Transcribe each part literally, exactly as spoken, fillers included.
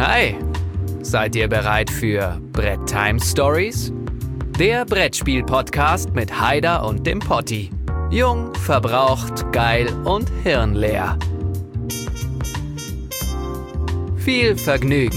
Hi, seid ihr bereit für Brett Time Stories? Der Brettspiel-Podcast mit Haider und dem Potti. Jung, verbraucht, geil und hirnleer. Viel Vergnügen.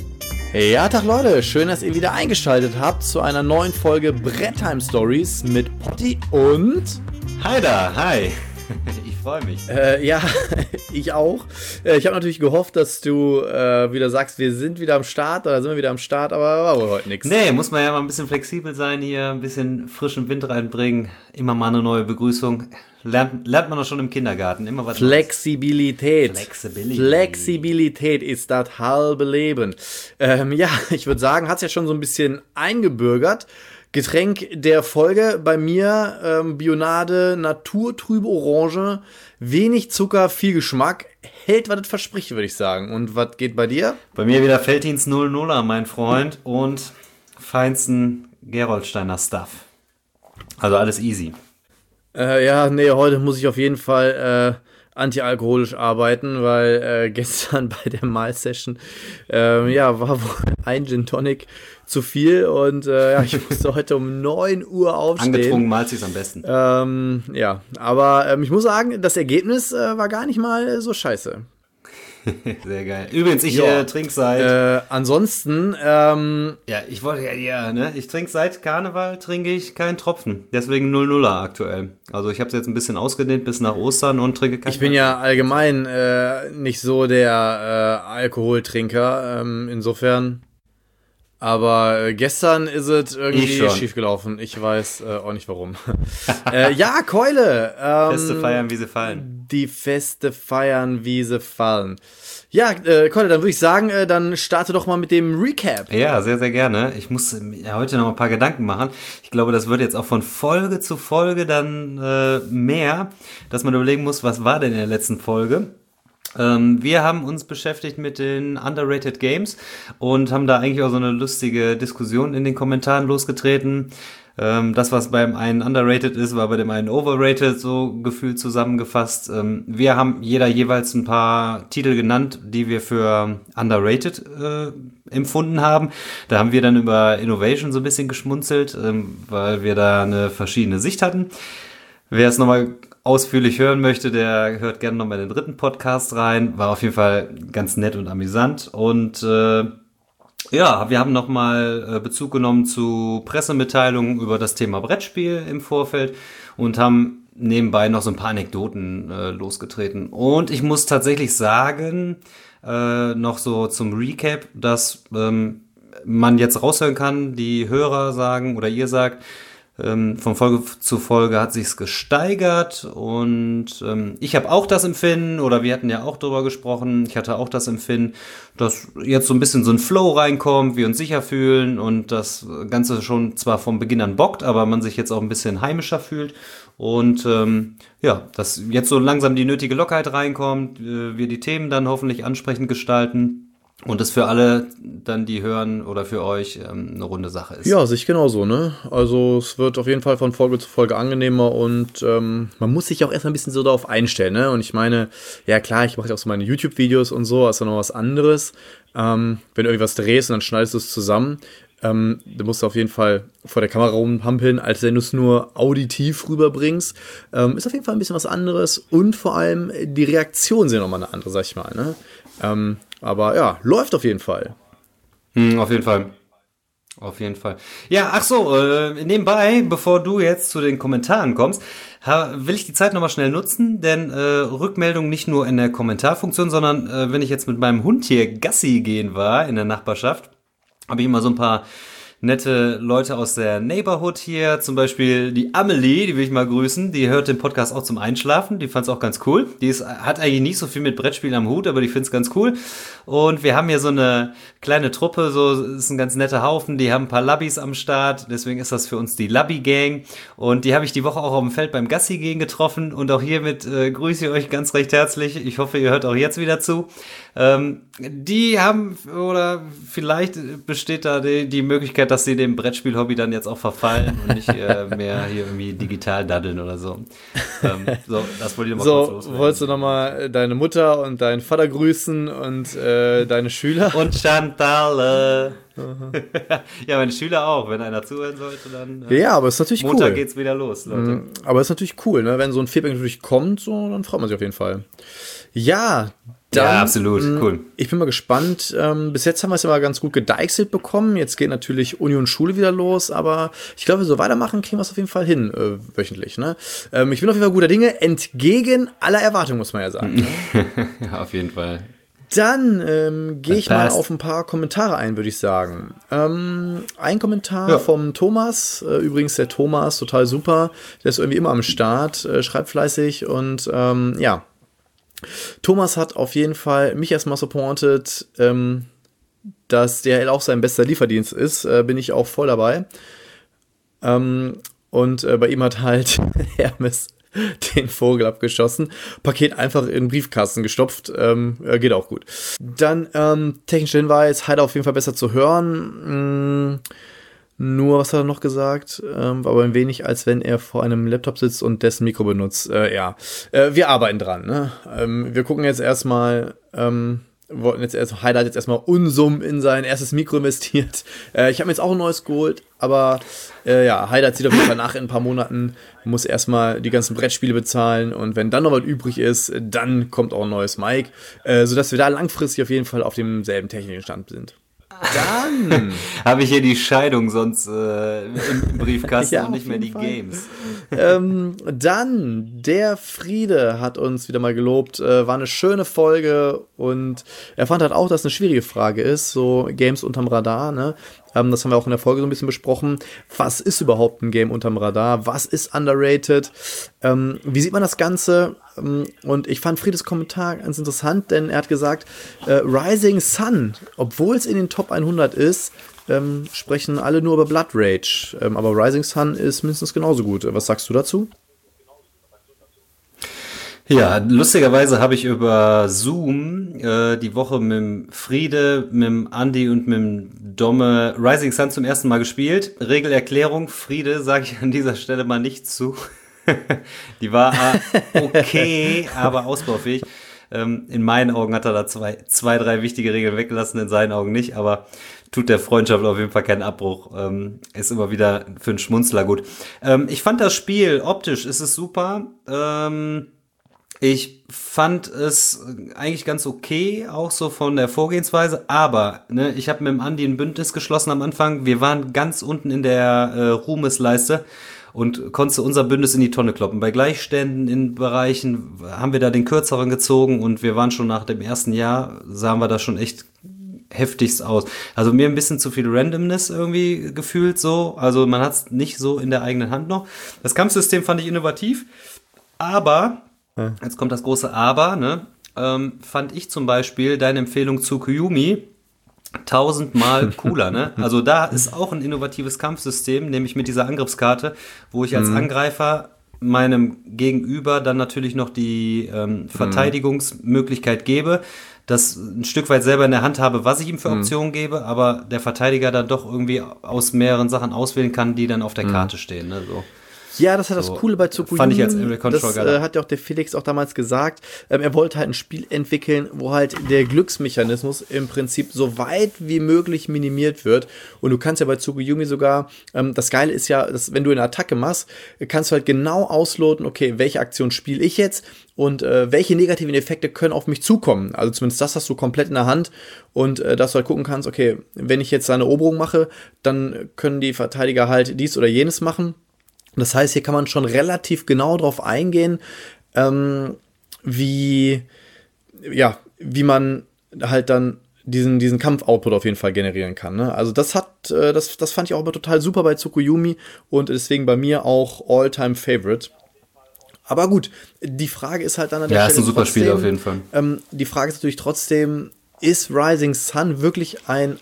Ja, Tag Leute, schön, dass ihr wieder eingeschaltet habt zu einer neuen Folge Brett Time Stories mit Potti und Haider. Hi. Ich freue mich. Äh, ja, ich auch. Äh, ich habe natürlich gehofft, dass du äh, wieder sagst, wir sind wieder am Start oder sind wir wieder am Start, aber war wohl heute nichts. Nee, muss man ja mal ein bisschen flexibel sein hier, ein bisschen frischen Wind reinbringen, immer mal eine neue Begrüßung. Lernt, lernt man doch schon im Kindergarten, immer was Flexibilität. Flexibilität. Flexibilität ist das halbe Leben. Ähm, ja, ich würde sagen, hat es ja schon so ein bisschen eingebürgert. Getränk der Folge bei mir, ähm, Bionade, naturtrübe Orange, wenig Zucker, viel Geschmack, hält, was es verspricht, würde ich sagen. Und was geht bei dir? Bei mir wieder Veltins null nuller, mein Freund, und feinsten Geroldsteiner Stuff. Also alles easy. Äh, ja, nee, heute muss ich auf jeden Fall äh, antialkoholisch arbeiten, weil äh, gestern bei der Mal-Session äh, ja, war wohl ein Gin Tonic zu viel und äh, ja, ich musste heute um neun Uhr aufstehen. Angetrunken malt sich's am besten. Ähm, ja, aber ähm, ich muss sagen, das Ergebnis äh, war gar nicht mal so scheiße. Sehr geil. Übrigens, ich ja. äh, trinke seit... Äh, ansonsten... Ähm, ja, ich wollte ja, ja, ne? Ich trinke seit Karneval, trinke ich keinen Tropfen. Deswegen null nuller aktuell. Also ich habe es jetzt ein bisschen ausgedehnt bis nach Ostern und trinke keinen. Ich bin ja allgemein äh, nicht so der äh, Alkoholtrinker. Ähm, insofern... Aber äh, gestern ist es irgendwie schief gelaufen. Ich weiß äh, auch nicht warum. äh, ja, Keule. Ähm, Feste feiern, wie sie fallen. Die Feste feiern, wie sie fallen. Ja, äh, Keule, dann würde ich sagen, äh, dann starte doch mal mit dem Recap. Ja, sehr, sehr gerne. Ich muss ja heute noch ein paar Gedanken machen. Ich glaube, das wird jetzt auch von Folge zu Folge dann äh, mehr, dass man überlegen muss, was war denn in der letzten Folge. Wir haben uns beschäftigt mit den Underrated Games und haben da eigentlich auch so eine lustige Diskussion in den Kommentaren losgetreten. Das, was beim einen underrated ist, war bei dem einen overrated, so gefühlt zusammengefasst. Wir haben jeder jeweils ein paar Titel genannt, die wir für underrated äh, empfunden haben. Da haben wir dann über Innovation so ein bisschen geschmunzelt, ähm, weil wir da eine verschiedene Sicht hatten. Wer es nochmal ausführlich hören möchte, der hört gerne nochmal in den dritten Podcast rein. War auf jeden Fall ganz nett und amüsant. Und äh, ja, wir haben nochmal äh, Bezug genommen zu Pressemitteilungen über das Thema Brettspiel im Vorfeld und haben nebenbei noch so ein paar Anekdoten äh, losgetreten. Und ich muss tatsächlich sagen, äh, noch so zum Recap, dass ähm, man jetzt raushören kann, die Hörer sagen oder ihr sagt, Ähm, von Folge zu Folge hat sich's gesteigert und ähm, ich habe auch das Empfinden, oder wir hatten ja auch drüber gesprochen, ich hatte auch das Empfinden, dass jetzt so ein bisschen so ein Flow reinkommt, wir uns sicher fühlen und das Ganze schon zwar vom Beginn an bockt, aber man sich jetzt auch ein bisschen heimischer fühlt und ähm, ja, dass jetzt so langsam die nötige Lockerheit reinkommt, äh, wir die Themen dann hoffentlich ansprechend gestalten. Und das für alle dann, die hören, oder für euch ähm, eine runde Sache ist. Ja, sich genauso, ne? Also es wird auf jeden Fall von Folge zu Folge angenehmer und ähm, man muss sich auch erstmal ein bisschen so darauf einstellen, ne? Und ich meine, ja klar, ich mache ja auch so meine YouTube-Videos und so, ist ja noch was anderes. Ähm, wenn du irgendwas drehst und dann schneidest du es zusammen, ähm, du musst auf jeden Fall vor der Kamera rumhampeln, als wenn du es nur auditiv rüberbringst. Ähm, ist auf jeden Fall ein bisschen was anderes und vor allem die Reaktionen sind nochmal eine andere, sag ich mal, ne? Ähm, aber ja, läuft auf jeden Fall. Hm, auf jeden Fall. Auf jeden Fall. Ja, ach so, äh, nebenbei, bevor du jetzt zu den Kommentaren kommst, ha, will ich die Zeit nochmal schnell nutzen, denn äh, Rückmeldung nicht nur in der Kommentarfunktion, sondern äh, wenn ich jetzt mit meinem Hund hier Gassi gehen war in der Nachbarschaft, habe ich immer so ein paar nette Leute aus der Neighborhood hier, zum Beispiel die Amelie, die will ich mal grüßen, die hört den Podcast auch zum Einschlafen, die fand es auch ganz cool, die ist, hat eigentlich nicht so viel mit Brettspielen am Hut, aber die findet es ganz cool und wir haben hier so eine kleine Truppe, so ist ein ganz netter Haufen, die haben ein paar Labbys am Start, deswegen ist das für uns die Labby-Gang und die habe ich die Woche auch auf dem Feld beim Gassi gehen getroffen und auch hiermit äh, grüße ich euch ganz recht herzlich, ich hoffe, ihr hört auch jetzt wieder zu. Ähm, die haben, oder vielleicht besteht da die, die Möglichkeit, dass sie dem Brettspiel-Hobby dann jetzt auch verfallen und nicht äh, mehr hier irgendwie digital daddeln oder so. Ähm, so, das wollte ich nochmal so, kurz loswerden. Wolltest du nochmal deine Mutter und deinen Vater grüßen und äh, deine Schüler? Und Chantal. Ja, meine Schüler auch. Wenn einer zuhören sollte, dann äh, ja, aber ist natürlich Montag cool. geht's wieder los, Leute. Mhm. Aber ist natürlich cool, ne? Wenn so ein Feedback natürlich kommt, so, dann freut man sich auf jeden Fall. Ja, dann, ja, absolut, mh, cool. Ich bin mal gespannt. Ähm, bis jetzt haben wir es ja mal ganz gut gedeichselt bekommen. Jetzt geht natürlich Uni und Schule wieder los, aber ich glaube, wenn wir so weitermachen, kriegen wir es auf jeden Fall hin, äh, wöchentlich. Ne? Ähm, ich bin auf jeden Fall guter Dinge, entgegen aller Erwartungen, muss man ja sagen. Ne? Ja, auf jeden Fall. Dann ähm, gehe ich mal passt. auf ein paar Kommentare ein, würde ich sagen. Ähm, ein Kommentar Ja. vom Thomas, äh, übrigens der Thomas, total super. Der ist irgendwie immer am Start, äh, schreibt fleißig und ähm, ja. Thomas hat auf jeden Fall mich erstmal supportet, ähm, dass D H L auch sein bester Lieferdienst ist, äh, bin ich auch voll dabei. Ähm, und äh, bei ihm hat halt Hermes den Vogel abgeschossen, Paket einfach in den Briefkasten gestopft, ähm, äh, geht auch gut. Dann ähm, technischer Hinweis, Heider auf jeden Fall besser zu hören. Mm, nur, was hat er noch gesagt? Ähm, war aber ein wenig, als wenn er vor einem Laptop sitzt und dessen Mikro benutzt. Äh, ja, äh, wir arbeiten dran. Ne? Ähm, wir gucken jetzt erstmal, ähm, wollten jetzt erst, Heider hat jetzt erstmal Unsummen in sein erstes Mikro investiert. Äh, ich habe mir jetzt auch ein neues geholt, aber äh, ja, Heider zieht auf jeden Fall nach in ein paar Monaten, muss erstmal die ganzen Brettspiele bezahlen und wenn dann noch was übrig ist, dann kommt auch ein neues Mic, äh, sodass wir da langfristig auf jeden Fall auf demselben technischen Stand sind. Dann habe ich hier die Scheidung sonst äh, im Briefkasten Ja, und nicht auf mehr die jeden Fall. Games. ähm, dann, der Friede hat uns wieder mal gelobt, äh, war eine schöne Folge und er fand halt auch, dass es eine schwierige Frage ist, so Games unterm Radar, ne? Ähm, das haben wir auch in der Folge so ein bisschen besprochen. Was ist überhaupt ein Game unterm Radar? Was ist underrated? Ähm, wie sieht man das Ganze? Ähm, und ich fand Friedes Kommentar ganz interessant, denn er hat gesagt, äh, Rising Sun, obwohl es in den Top hundert ist, ähm, sprechen alle nur über Blood Rage. Ähm, aber Rising Sun ist mindestens genauso gut. Was sagst du dazu? Ja, lustigerweise habe ich über Zoom äh, die Woche mit dem Friede, mit dem Andi und mit dem Domme Rising Sun zum ersten Mal gespielt. Regelerklärung, Friede sage ich an dieser Stelle mal nicht zu. Die war okay, aber ausbaufähig. Ähm, in meinen Augen hat er da zwei, zwei, drei wichtige Regeln weggelassen, in seinen Augen nicht, aber tut der Freundschaft auf jeden Fall keinen Abbruch. Ähm, ist immer wieder für einen Schmunzler gut. Ähm, ich fand das Spiel, optisch ist es super. Ähm, Ich fand es eigentlich ganz okay, auch so von der Vorgehensweise, aber ne, ich habe mit dem Andi ein Bündnis geschlossen am Anfang. Wir waren ganz unten in der äh, Ruhmesleiste und konnte unser Bündnis in die Tonne kloppen. Bei Gleichständen in Bereichen haben wir da den kürzeren gezogen und wir waren schon nach dem ersten Jahr, sahen wir da schon echt heftigst aus. Also mir ein bisschen zu viel Randomness irgendwie gefühlt so. Also man hat es nicht so in der eigenen Hand noch. Das Kampfsystem fand ich innovativ, aber jetzt kommt das große Aber, ne? Ähm, fand ich zum Beispiel deine Empfehlung zu Tsukuyomi tausendmal cooler, ne? Also da ist auch ein innovatives Kampfsystem, nämlich mit dieser Angriffskarte, wo ich als mhm. Angreifer meinem Gegenüber dann natürlich noch die ähm, Verteidigungsmöglichkeit gebe, das ein Stück weit selber in der Hand habe, was ich ihm für Optionen mhm. gebe, aber der Verteidiger dann doch irgendwie aus mehreren Sachen auswählen kann, die dann auf der Karte mhm. stehen, ne? So. Ja, das hat so, das Coole bei Tsukuyomi. Fand ich als Area Control Das äh, hat ja auch der Felix auch damals gesagt. Ähm, er wollte halt ein Spiel entwickeln, wo halt der Glücksmechanismus im Prinzip so weit wie möglich minimiert wird. Und du kannst ja bei Tsukuyomi sogar, ähm, das Geile ist ja, dass wenn du eine Attacke machst, kannst du halt genau ausloten, okay, welche Aktion spiele ich jetzt und äh, welche negativen Effekte können auf mich zukommen. Also zumindest das hast du komplett in der Hand und äh, dass du halt gucken kannst, okay, wenn ich jetzt eine Eroberung mache, dann können die Verteidiger halt dies oder jenes machen. Das heißt, hier kann man schon relativ genau drauf eingehen, ähm, wie, ja, wie man halt dann diesen, diesen Kampfoutput auf jeden Fall generieren kann. Ne? Also das hat, äh, das, das fand ich auch immer total super bei Tsukuyomi und deswegen bei mir auch All-Time-Favorite. Aber gut, die Frage ist halt dann an der ja, Stelle. Ja, ist ein super trotzdem, Spiel auf jeden Fall. Ähm, die Frage ist natürlich trotzdem, ist Rising Sun wirklich ein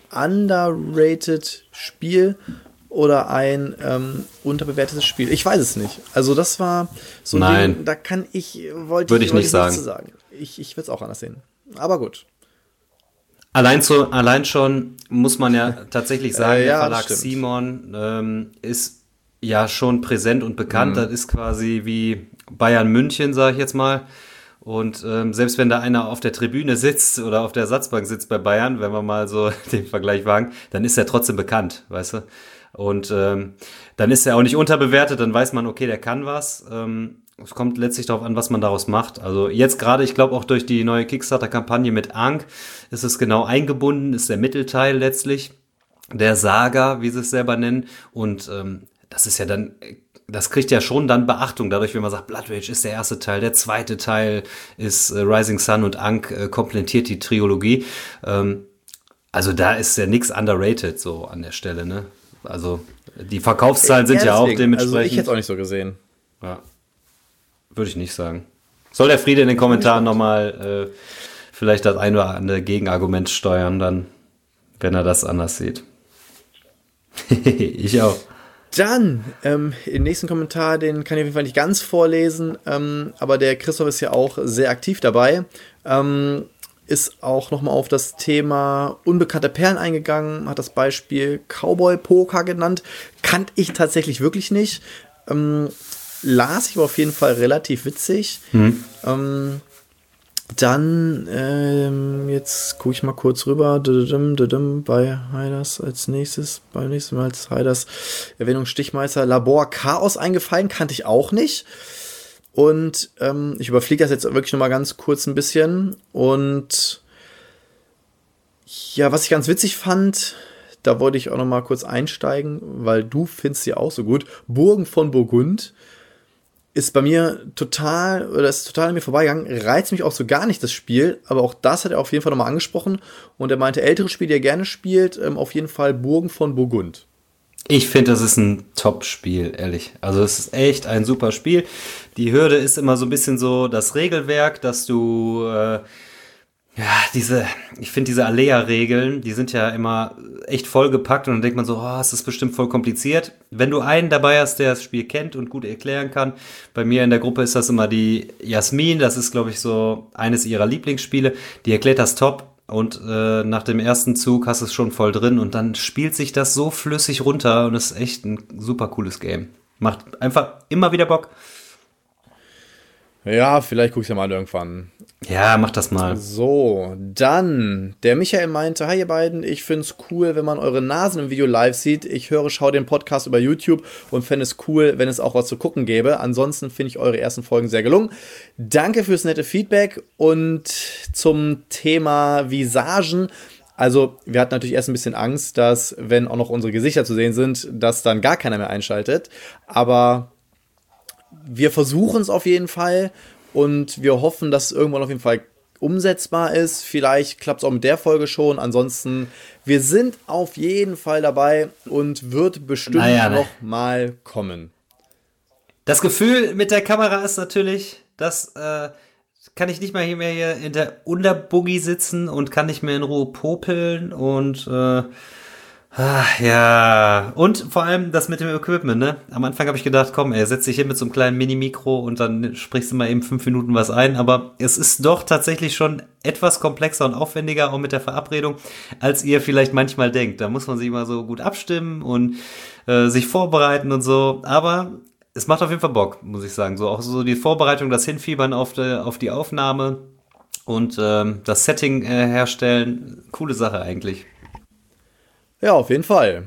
underrated Spiel oder ein ähm, unterbewertetes Spiel? Ich weiß es nicht. Also das war so Nein. ein Ding, da kann ich, wollte Würde ich, ich nicht wollte sagen. sagen. Ich, ich würde es auch anders sehen. Aber gut. Allein, zu, allein schon muss man ja tatsächlich sagen, Äh, ja, der Verlag stimmt. Simon ähm, ist ja schon präsent und bekannt. Mhm. Das ist quasi wie Bayern München, sage ich jetzt mal. Und ähm, selbst wenn da einer auf der Tribüne sitzt oder auf der Ersatzbank sitzt bei Bayern, wenn wir mal so den Vergleich wagen, dann ist er trotzdem bekannt, weißt du? Und ähm, dann ist er auch nicht unterbewertet, dann weiß man, okay, der kann was. Ähm, es kommt letztlich darauf an, was man daraus macht. Also jetzt gerade, ich glaube auch durch die neue Kickstarter-Kampagne mit Ankh ist es genau eingebunden, ist der Mittelteil letztlich, der Saga, wie sie es selber nennen. Und ähm, das ist ja dann, das kriegt ja schon dann Beachtung, dadurch, wenn man sagt, Blood Rage ist der erste Teil, der zweite Teil ist äh, Rising Sun und Ankh äh, komplettiert die Trilogie. Ähm, also da ist ja nichts underrated so an der Stelle, ne? Also die Verkaufszahlen sind ja, ja auch dementsprechend. Also ich hätte es auch nicht so gesehen. Ja, würde ich nicht sagen. Soll der Friede in den Kommentaren nochmal äh, vielleicht das ein oder andere Gegenargument steuern, dann, wenn er das anders sieht. Ich auch. Dann, ähm, den nächsten Kommentar, den kann ich auf jeden Fall nicht ganz vorlesen, ähm, aber der Christoph ist ja auch sehr aktiv dabei. Ähm, ist auch nochmal auf das Thema unbekannte Perlen eingegangen, hat das Beispiel Cowboy Poker genannt. Kannte ich tatsächlich wirklich nicht. Ähm, las ich aber auf jeden Fall relativ witzig. Hm. Ähm, dann, ähm, jetzt gucke ich mal kurz rüber, dudum, dudum, bei Heiders als nächstes, beim nächsten Mal als Heiders Erwähnung Stichmeister Labor Chaos eingefallen, kannte ich auch nicht. Und ähm, ich überfliege das jetzt wirklich nochmal ganz kurz ein bisschen. Und ja, was ich ganz witzig fand, da wollte ich auch nochmal kurz einsteigen, weil du findest sie auch so gut. Burgen von Burgund ist bei mir total, oder ist total an mir vorbeigegangen, reizt mich auch so gar nicht das Spiel, aber auch das hat er auf jeden Fall nochmal angesprochen. Und er meinte, ältere Spiele, die er gerne spielt, ähm, auf jeden Fall Burgen von Burgund. Ich finde, das ist ein Top-Spiel, ehrlich. Also es ist echt ein super Spiel. Die Hürde ist immer so ein bisschen so das Regelwerk, dass du, äh, ja, diese, ich finde diese Alea-Regeln, die sind ja immer echt vollgepackt und dann denkt man so, oh, es ist bestimmt voll kompliziert. Wenn du einen dabei hast, der das Spiel kennt und gut erklären kann, bei mir in der Gruppe ist das immer die Jasmin, das ist, glaube ich, so eines ihrer Lieblingsspiele, die erklärt das top. Und äh, nach dem ersten Zug hast du es schon voll drin und dann spielt sich das so flüssig runter und ist echt ein super cooles Game. Macht einfach immer wieder Bock. Ja, vielleicht guck ich ja mal irgendwann. Ja, mach das mal. So, dann, der Michael meinte, hi ihr beiden, ich find's cool, wenn man eure Nasen im Video live sieht. Ich höre, schaue den Podcast über YouTube und fände es cool, wenn es auch was zu gucken gäbe. Ansonsten finde ich eure ersten Folgen sehr gelungen. Danke fürs nette Feedback und zum Thema Visagen. Also, wir hatten natürlich erst ein bisschen Angst, dass, wenn auch noch unsere Gesichter zu sehen sind, dass dann gar keiner mehr einschaltet. Aber wir versuchen es auf jeden Fall und wir hoffen, dass es irgendwann auf jeden Fall umsetzbar ist. Vielleicht klappt es auch mit der Folge schon. Ansonsten, wir sind auf jeden Fall dabei und wird bestimmt naja, ne. noch mal kommen. Das Gefühl mit der Kamera ist natürlich, dass äh, kann ich nicht mal hier mehr hier in der Unterbuggy sitzen und kann nicht mehr in Ruhe popeln und äh, Ach, ja, und vor allem das mit dem Equipment, ne? Am Anfang habe ich gedacht, komm, ey, setz dich hin mit so einem kleinen Mini-Mikro und dann sprichst du mal eben fünf Minuten was ein, aber es ist doch tatsächlich schon etwas komplexer und aufwendiger, auch mit der Verabredung, als ihr vielleicht manchmal denkt. Da muss man sich mal so gut abstimmen und äh, sich vorbereiten und so, aber es macht auf jeden Fall Bock, muss ich sagen. So auch so die Vorbereitung, das Hinfiebern auf die, auf die Aufnahme und ähm, das Setting äh, herstellen, coole Sache eigentlich. Ja, auf jeden Fall.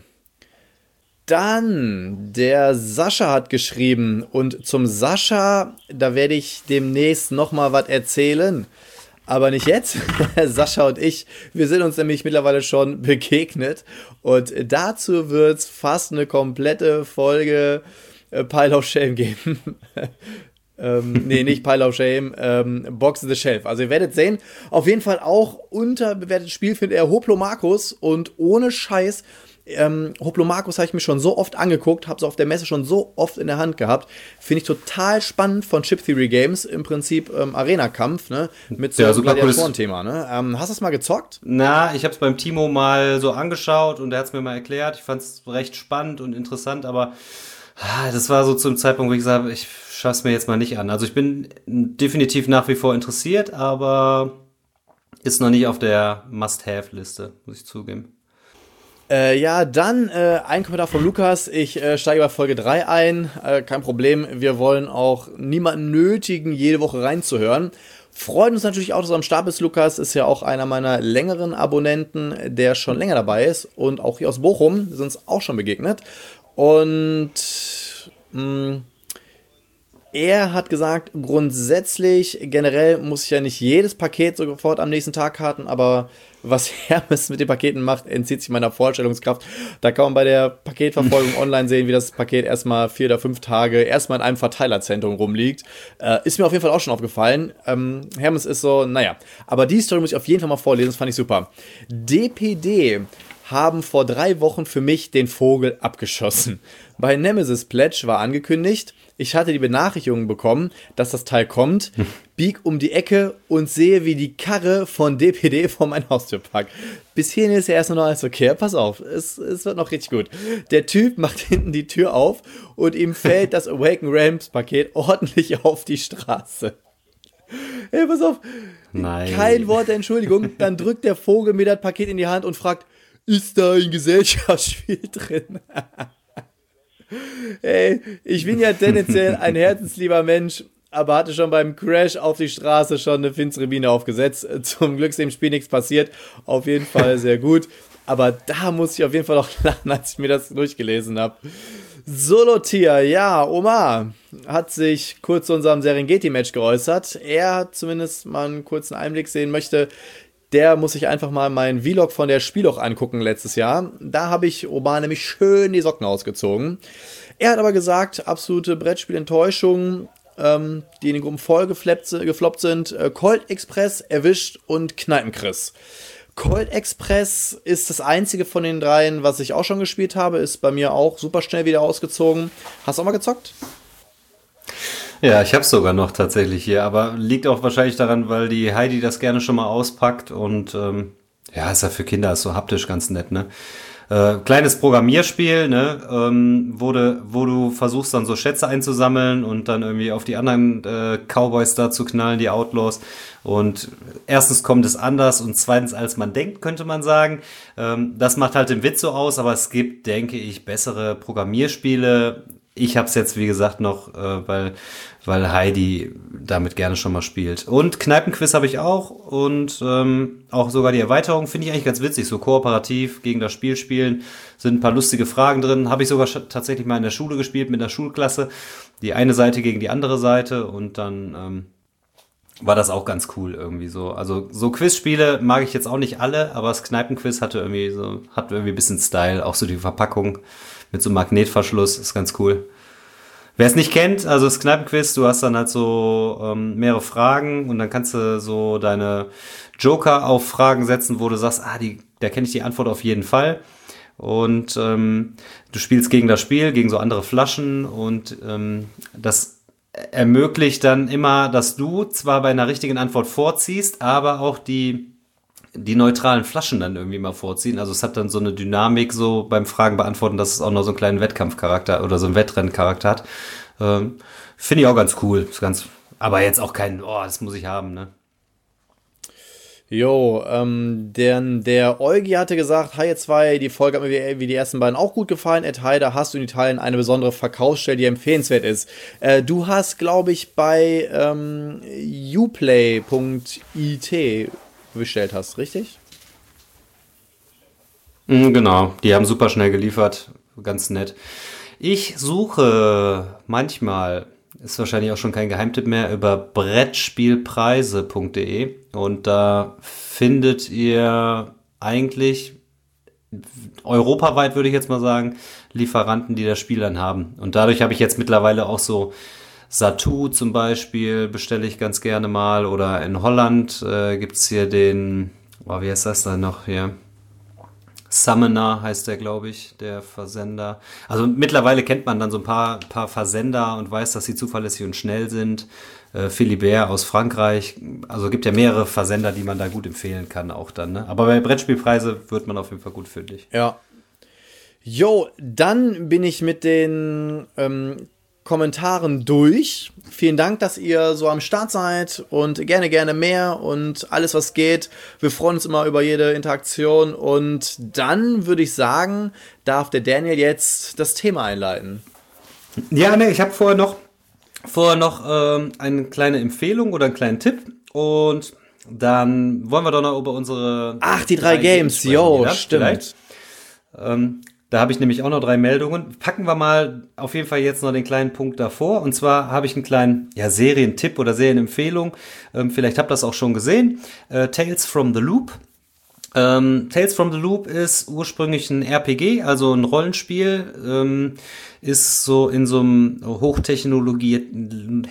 Dann, der Sascha hat geschrieben und zum Sascha, da werde ich demnächst nochmal was erzählen. Aber nicht jetzt. Sascha und ich, wir sind uns nämlich mittlerweile schon begegnet und dazu wird es fast eine komplette Folge äh, Pile of Shame geben. ähm, nee, nicht Pile of Shame, ähm, Box of the Shelf. Also ihr werdet sehen, auf jeden Fall auch unterbewertetes Spiel findet er Hoplomachus und ohne Scheiß, ähm, Hoplomachus habe ich mir schon so oft angeguckt, habe es auf der Messe schon so oft in der Hand gehabt. Finde ich total spannend von Chip Theory Games, im Prinzip ähm, Arena-Kampf, ne, mit so ja, einem super Gladiatoren-Thema, ne. Ähm, hast du es mal gezockt? Na, ich habe es beim Timo mal so angeschaut und er hat es mir mal erklärt. Ich fand es recht spannend und interessant, aber ah, das war so zum Zeitpunkt, wo ich gesagt habe, ich schaff's mir jetzt mal nicht an. Also ich bin definitiv nach wie vor interessiert, aber Ist noch nicht auf der Must-Have-Liste, muss ich zugeben. Äh, ja, dann äh, ein Kommentar von Lukas. Ich äh, steige bei Folge drei ein. Äh, kein Problem. Wir wollen auch niemanden nötigen, jede Woche reinzuhören. Freut uns natürlich auch, dass du am Start bist, Lukas. Ist ja auch einer meiner längeren Abonnenten, der schon länger dabei ist. Und auch hier aus Bochum sind uns auch schon begegnet. Und mh, er hat gesagt, grundsätzlich, generell muss ich ja nicht jedes Paket sofort am nächsten Tag karten, aber was Hermes mit den Paketen macht, entzieht sich meiner Vorstellungskraft. Da kann man bei der Paketverfolgung online sehen, wie das Paket erstmal vier oder fünf Tage erstmal in einem Verteilerzentrum rumliegt. Äh, ist mir auf jeden Fall auch schon aufgefallen. Ähm, Hermes ist so, naja. Aber die Story muss ich auf jeden Fall mal vorlesen, das fand ich super. D P D haben vor drei Wochen für mich den Vogel abgeschossen. Bei Nemesis Pledge war angekündigt, ich hatte die Benachrichtigung bekommen, dass das Teil kommt, bieg um die Ecke und sehe, wie die Karre von D P D vor mein Haustür packt. Bis hierhin ist ja erst noch alles okay, pass auf, es, es wird noch richtig gut. Der Typ macht hinten die Tür auf und ihm fällt das Awaken Realms Paket ordentlich auf die Straße. Hey, pass auf, Nein. Kein Wort der Entschuldigung, dann drückt der Vogel mir das Paket in die Hand und fragt, ist da ein Gesellschaftsspiel drin? Ey, ich bin ja tendenziell ein herzenslieber Mensch, aber hatte schon beim Crash auf die Straße schon eine finstere Biene aufgesetzt. Zum Glück ist dem Spiel nichts passiert. Auf jeden Fall sehr gut. Aber da muss ich auf jeden Fall noch lachen, als ich mir das durchgelesen habe. Solotier, ja, Omar hat sich kurz zu unserem Serengeti-Match geäußert. Er hat zumindest mal einen kurzen Einblick sehen möchte. Der muss sich einfach mal meinen Vlog von der Spieloch angucken letztes Jahr. Da habe ich Omar nämlich schön die Socken ausgezogen. Er hat aber gesagt, absolute Brettspielenttäuschung, ähm, die in den Gruppen voll gefloppt, gefloppt sind. Äh, Colt Express, Erwischt und Kneipenchris. Colt Express ist das einzige von den dreien, was ich auch schon gespielt habe. Ist bei mir auch super schnell wieder ausgezogen. Hast du auch mal gezockt? Ja, ich hab's sogar noch tatsächlich hier, aber liegt auch wahrscheinlich daran, weil die Heidi das gerne schon mal auspackt und ähm, ja, ist ja für Kinder ist so haptisch ganz nett, ne? Äh, kleines Programmierspiel, ne, ähm, wo, du, wo du versuchst dann so Schätze einzusammeln und dann irgendwie auf die anderen äh, Cowboys da zu knallen, die Outlaws. Und erstens kommt es anders und zweitens als man denkt, könnte man sagen. Ähm, das macht halt den Witz so aus, aber es gibt, denke ich, bessere Programmierspiele. Ich hab's jetzt, wie gesagt, noch, äh, weil, weil Heidi damit gerne schon mal spielt. Und Kneipenquiz habe ich auch und ähm, auch sogar die Erweiterung finde ich eigentlich ganz witzig. So kooperativ gegen das Spiel spielen, sind ein paar lustige Fragen drin. Habe ich sogar sch- tatsächlich mal in der Schule gespielt mit einer Schulklasse. Die eine Seite gegen die andere Seite und dann ähm, war das auch ganz cool irgendwie so. Also so Quizspiele mag ich jetzt auch nicht alle, aber das Kneipenquiz hatte irgendwie so, hat irgendwie ein bisschen Style. Auch so die Verpackung mit so einem Magnetverschluss, ist ganz cool. Wer es nicht kennt, also das Kneipenquiz, du hast dann halt so ähm, mehrere Fragen und dann kannst du so deine Joker auf Fragen setzen, wo du sagst, ah, die, da kenne ich die Antwort auf jeden Fall. Und ähm, du spielst gegen das Spiel, gegen so andere Flaschen und ähm, das ermöglicht dann immer, dass du zwar bei einer richtigen Antwort vorziehst, aber auch die die neutralen Flaschen dann irgendwie mal vorziehen. Also es hat dann so eine Dynamik so beim Fragen beantworten, dass es auch noch so einen kleinen Wettkampfcharakter oder so einen Wettrenncharakter hat. Ähm, Finde ich auch ganz cool. Ist ganz, aber jetzt auch kein, oh, das muss ich haben, ne? Jo, ähm, denn der Eugi hatte gesagt, Haie zwei, die Folge hat mir wie, wie die ersten beiden auch gut gefallen. Ed Heider, hast du in Italien eine besondere Verkaufsstelle, die empfehlenswert ist? Äh, du hast, glaube ich, bei ähm, uplay punkt it bestellt hast, richtig? Genau, die haben super schnell geliefert, ganz nett. Ich suche manchmal, ist wahrscheinlich auch schon kein Geheimtipp mehr, über brettspielpreise punkt de und da findet ihr eigentlich europaweit, würde ich jetzt mal sagen, Lieferanten, die das Spiel dann haben. Und dadurch habe ich jetzt mittlerweile auch so Satu zum Beispiel bestelle ich ganz gerne mal oder in Holland äh, gibt es hier den, oh, wie heißt das da noch hier? Summoner heißt der, glaube ich, der Versender. Also mittlerweile kennt man dann so ein paar, paar Versender und weiß, dass sie zuverlässig und schnell sind. Äh, Philibert aus Frankreich. Also gibt ja mehrere Versender, die man da gut empfehlen kann auch dann. Ne? Aber bei Brettspielpreise wird man auf jeden Fall gut fündig. Ja. Jo, dann bin ich mit den ähm, Kommentaren durch. Vielen Dank, dass ihr so am Start seid und gerne, gerne mehr und alles, was geht. Wir freuen uns immer über jede Interaktion und dann würde ich sagen, darf der Daniel jetzt das Thema einleiten. Ja, ne, ich habe vorher noch, vorher noch ähm, eine kleine Empfehlung oder einen kleinen Tipp und dann wollen wir doch noch über unsere... Ach, die drei, drei Games, Games jo, stimmt. Ähm, Da habe ich nämlich auch noch drei Meldungen. Packen wir mal auf jeden Fall jetzt noch den kleinen Punkt davor. Und zwar habe ich einen kleinen ja, Serientipp oder Serienempfehlung. Ähm, vielleicht habt ihr das auch schon gesehen. Äh, Tales from the Loop. Ähm, Tales from the Loop ist ursprünglich ein R P G, also ein Rollenspiel. Ähm, ist so in so einem hochtechnologisierten,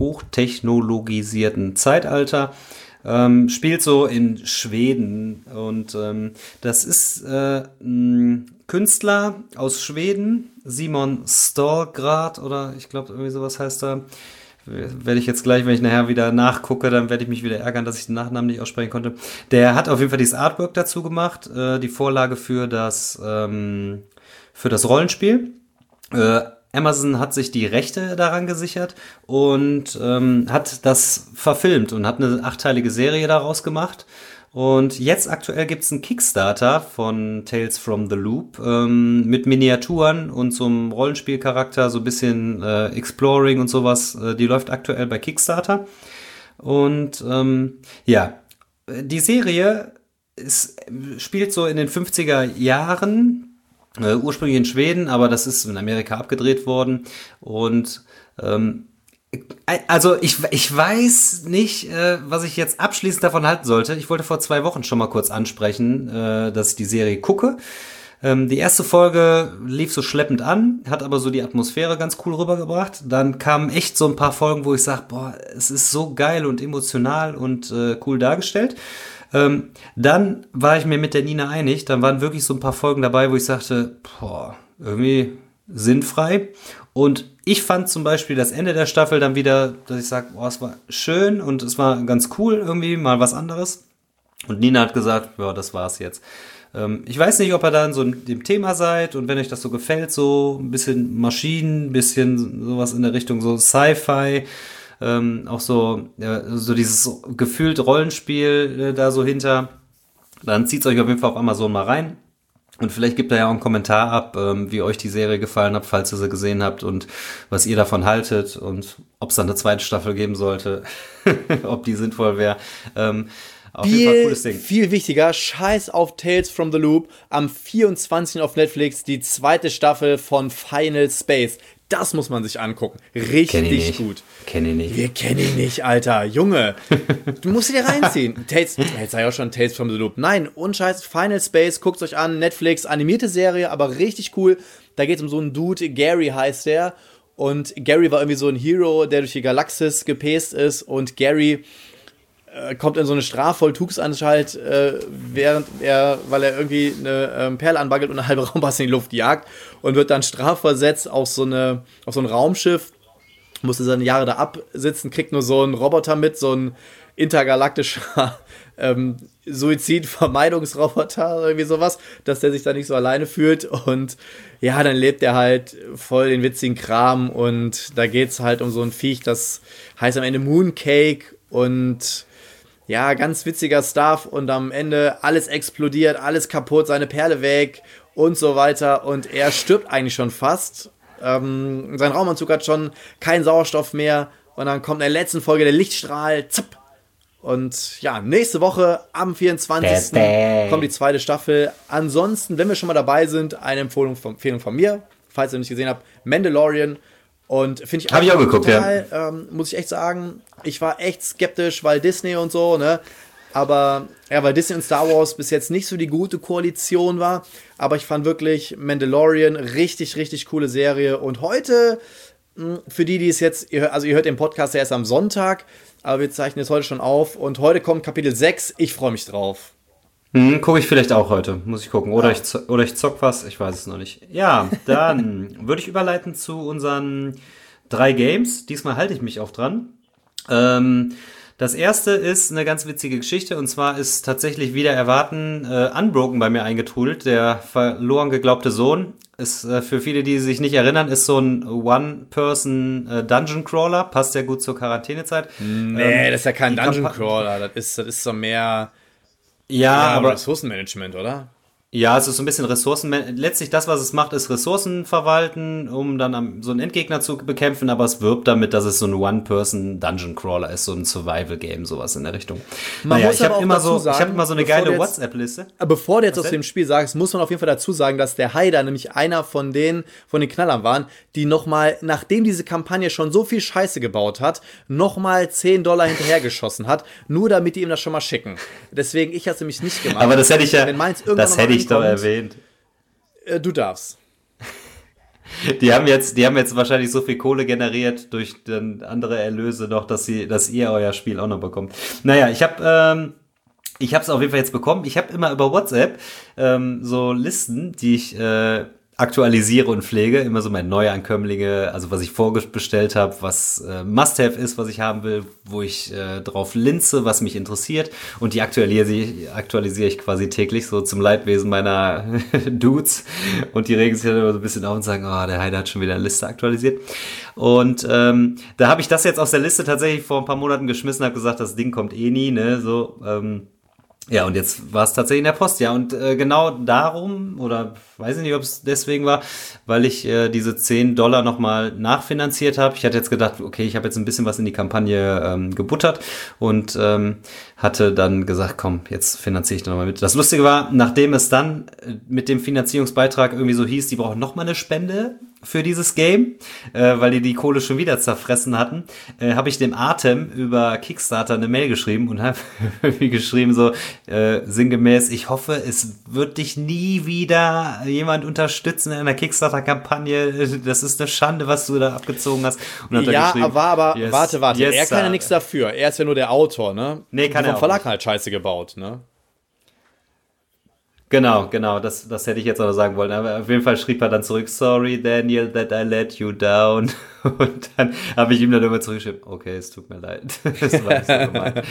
hochtechnologisierten Zeitalter. Ähm, spielt so in Schweden und ähm, das ist äh, ein Künstler aus Schweden, Simon Stålgrat oder ich glaube irgendwie sowas heißt er. Werde ich jetzt gleich, wenn ich nachher wieder nachgucke, dann werde ich mich wieder ärgern, dass ich den Nachnamen nicht aussprechen konnte. Der hat auf jeden Fall dieses Artwork dazu gemacht, äh, die Vorlage für das ähm, für das Rollenspiel. Äh, Amazon hat sich die Rechte daran gesichert und ähm, hat das verfilmt und hat eine achteilige Serie daraus gemacht. Und jetzt aktuell gibt's einen Kickstarter von Tales from the Loop ähm, mit Miniaturen und so einem Rollenspielcharakter, so ein bisschen äh, Exploring und sowas. Äh, die läuft aktuell bei Kickstarter. Und ähm, ja, die Serie ist, spielt so in den fünfziger Jahren. Uh, ursprünglich in Schweden, aber das ist in Amerika abgedreht worden und ähm, also ich, ich weiß nicht, äh, was ich jetzt abschließend davon halten sollte. Ich wollte vor zwei Wochen schon mal kurz ansprechen, äh, dass ich die Serie gucke. Ähm, die erste Folge lief so schleppend an, hat aber so die Atmosphäre ganz cool rübergebracht. Dann kamen echt so ein paar Folgen, wo ich sage, boah, es ist so geil und emotional und äh, cool dargestellt. Ähm, dann war ich mir mit der Nina einig, dann waren wirklich so ein paar Folgen dabei, wo ich sagte, boah, irgendwie sinnfrei. Und ich fand zum Beispiel das Ende der Staffel dann wieder, dass ich sage, boah, es war schön und es war ganz cool, irgendwie mal was anderes. Und Nina hat gesagt, ja, das war's jetzt. Ähm, ich weiß nicht, ob ihr da in so dem Thema seid und wenn euch das so gefällt, so ein bisschen Maschinen, ein bisschen sowas in der Richtung so Sci-Fi, Ähm, auch so, ja, so dieses gefühlt Rollenspiel äh, da so hinter, dann zieht's euch auf jeden Fall auf Amazon mal rein und vielleicht gebt ihr ja auch einen Kommentar ab, ähm, wie euch die Serie gefallen hat, falls ihr sie gesehen habt und was ihr davon haltet und ob es dann eine zweite Staffel geben sollte, ob die sinnvoll wäre. Ähm, auf viel, jeden Fall cooles Ding. Viel wichtiger, scheiß auf Tales from the Loop, am vierundzwanzigsten auf Netflix die zweite Staffel von Final Space. Das muss man sich angucken. Richtig gut. Kenn ich nicht. Wir kennen ihn nicht, Alter. Junge, du musst ihn dir reinziehen. Tales, jetzt sag ich auch schon Tales from the Loop. Nein, ohne Scheiß, Final Space, guckt euch an. Netflix, animierte Serie, aber richtig cool. Da geht es um so einen Dude, Gary heißt der. Und Gary war irgendwie so ein Hero, der durch die Galaxis gepäst ist. Und Gary äh, kommt in so eine Strafvollzugsanstalt, äh, während er, weil er irgendwie eine ähm, Perle anbaggelt und eine halbe Raumpass in die Luft jagt. Und wird dann strafversetzt auf so, eine, auf so ein Raumschiff. Musste seine Jahre da absitzen, kriegt nur so einen Roboter mit, so ein intergalaktischer ähm, Suizidvermeidungsroboter oder irgendwie sowas, dass der sich da nicht so alleine fühlt. Und ja, dann lebt er halt voll den witzigen Kram und da geht's halt um so ein Viech, das heißt am Ende Mooncake und ja, ganz witziger Stuff und am Ende alles explodiert, alles kaputt, seine Perle weg und so weiter und er stirbt eigentlich schon fast. Ähm, sein Raumanzug hat schon keinen Sauerstoff mehr und dann kommt in der letzten Folge der Lichtstrahl, zapp. Und ja, nächste Woche am vierundzwanzigsten kommt die zweite Staffel. Ansonsten, wenn wir schon mal dabei sind, eine Empfehlung von, Empfehlung von mir, falls ihr noch nicht gesehen habt, Mandalorian. Und finde ich, Hab ich auch geguckt, total, ja. ähm, muss ich echt sagen, ich war echt skeptisch, weil Disney und so, ne? Aber, ja, weil Disney und Star Wars bis jetzt nicht so die gute Koalition war. Aber ich fand wirklich Mandalorian richtig, richtig coole Serie. Und heute, mh, für die, die es jetzt, also ihr hört den Podcast ja erst am Sonntag, aber wir zeichnen es heute schon auf. Und heute kommt Kapitel sechs. Ich freue mich drauf. Hm, gucke ich vielleicht auch heute, muss ich gucken. Oder, ja. ich, zo- oder ich zock was, ich weiß es noch nicht. Ja, dann würde ich überleiten zu unseren drei Games. Diesmal halte ich mich auch dran. Ähm, Das erste ist eine ganz witzige Geschichte und zwar ist tatsächlich wieder erwarten äh, Unbroken bei mir eingetrudelt. Der verloren geglaubte Sohn ist äh, für viele, die sich nicht erinnern, ist so ein One-Person-Dungeon-Crawler. Passt ja gut zur Quarantänezeit. Nee, ähm, das ist ja kein die Dungeon-Crawler. Das ist, das ist so mehr Ja, ja, aber Ressourcenmanagement, oder? ja, es ist so ein bisschen Ressourcen. Letztlich das, was es macht, ist Ressourcen verwalten, um dann am, so einen Endgegner zu bekämpfen, aber es wirbt damit, dass es so ein One-Person-Dungeon-Crawler ist, so ein Survival-Game, sowas in der Richtung. Man naja, muss ich habe aber auch immer dazu so, sagen, ich habe immer so eine bevor du geile jetzt- WhatsApp-Liste. Aber bevor du jetzt Was aus denn? dem Spiel sagst, muss man auf jeden Fall dazu sagen, dass der Haider nämlich einer von den, von den Knallern waren, die nochmal, nachdem diese Kampagne schon so viel Scheiße gebaut hat, nochmal zehn Dollar hinterhergeschossen hat, nur damit die ihm das schon mal schicken. Deswegen, ich habe es nämlich nicht gemacht. Aber das hätte ich ja, Wenn meins irgendwann das noch mal hätte ich doch ankommt, erwähnt. äh, Du darfst. Die haben jetzt, die haben jetzt wahrscheinlich so viel Kohle generiert durch dann andere Erlöse noch, dass sie, dass ihr euer Spiel auch noch bekommt. Naja, ich habe, ähm, ich habe es auf jeden Fall jetzt bekommen. Ich habe immer über WhatsApp ähm, so Listen, die ich äh, aktualisiere und pflege, immer so meine Neuankömmlinge, also was ich vorbestellt habe, was äh, Must-Have ist, was ich haben will, wo ich äh, drauf linse, was mich interessiert und die aktualisiere ich, aktualisiere ich quasi täglich, so zum Leidwesen meiner Dudes und die regen sich dann immer so ein bisschen auf und sagen, oh, der Heide hat schon wieder eine Liste aktualisiert und ähm, da habe ich das jetzt aus der Liste tatsächlich vor ein paar Monaten geschmissen, habe gesagt, das Ding kommt eh nie, ne, so, ähm, ja, und jetzt war es tatsächlich in der Post, ja. Und äh, genau darum, oder weiß ich nicht, ob es deswegen war, weil ich äh, diese zehn Dollar nochmal nachfinanziert habe. Ich hatte jetzt gedacht, okay, ich habe jetzt ein bisschen was in die Kampagne ähm, gebuttert und ähm, hatte dann gesagt, komm, jetzt finanziere ich da nochmal mit. Das Lustige war, nachdem es dann äh, mit dem Finanzierungsbeitrag irgendwie so hieß, die brauchen nochmal eine Spende für dieses Game, äh, weil die die Kohle schon wieder zerfressen hatten, äh, habe ich dem Artem über Kickstarter eine Mail geschrieben und habe irgendwie geschrieben so äh, sinngemäß, ich hoffe, es wird dich nie wieder jemand unterstützen in einer Kickstarter-Kampagne. Das ist eine Schande, was du da abgezogen hast. Und hat er Ja, geschrieben, aber, aber yes, warte, warte. yes, er kann ja sir. nichts dafür. Er ist ja nur der Autor, ne? Nee, kann Die er vom auch Verlag nicht. halt Scheiße gebaut, ne? Genau, genau, das, das hätte ich jetzt auch noch sagen wollen. Aber auf jeden Fall schrieb er dann zurück, sorry Daniel, that I let you down. Und dann habe ich ihm dann immer zurückgeschrieben, okay, es tut mir leid. Das war nicht so gemeint.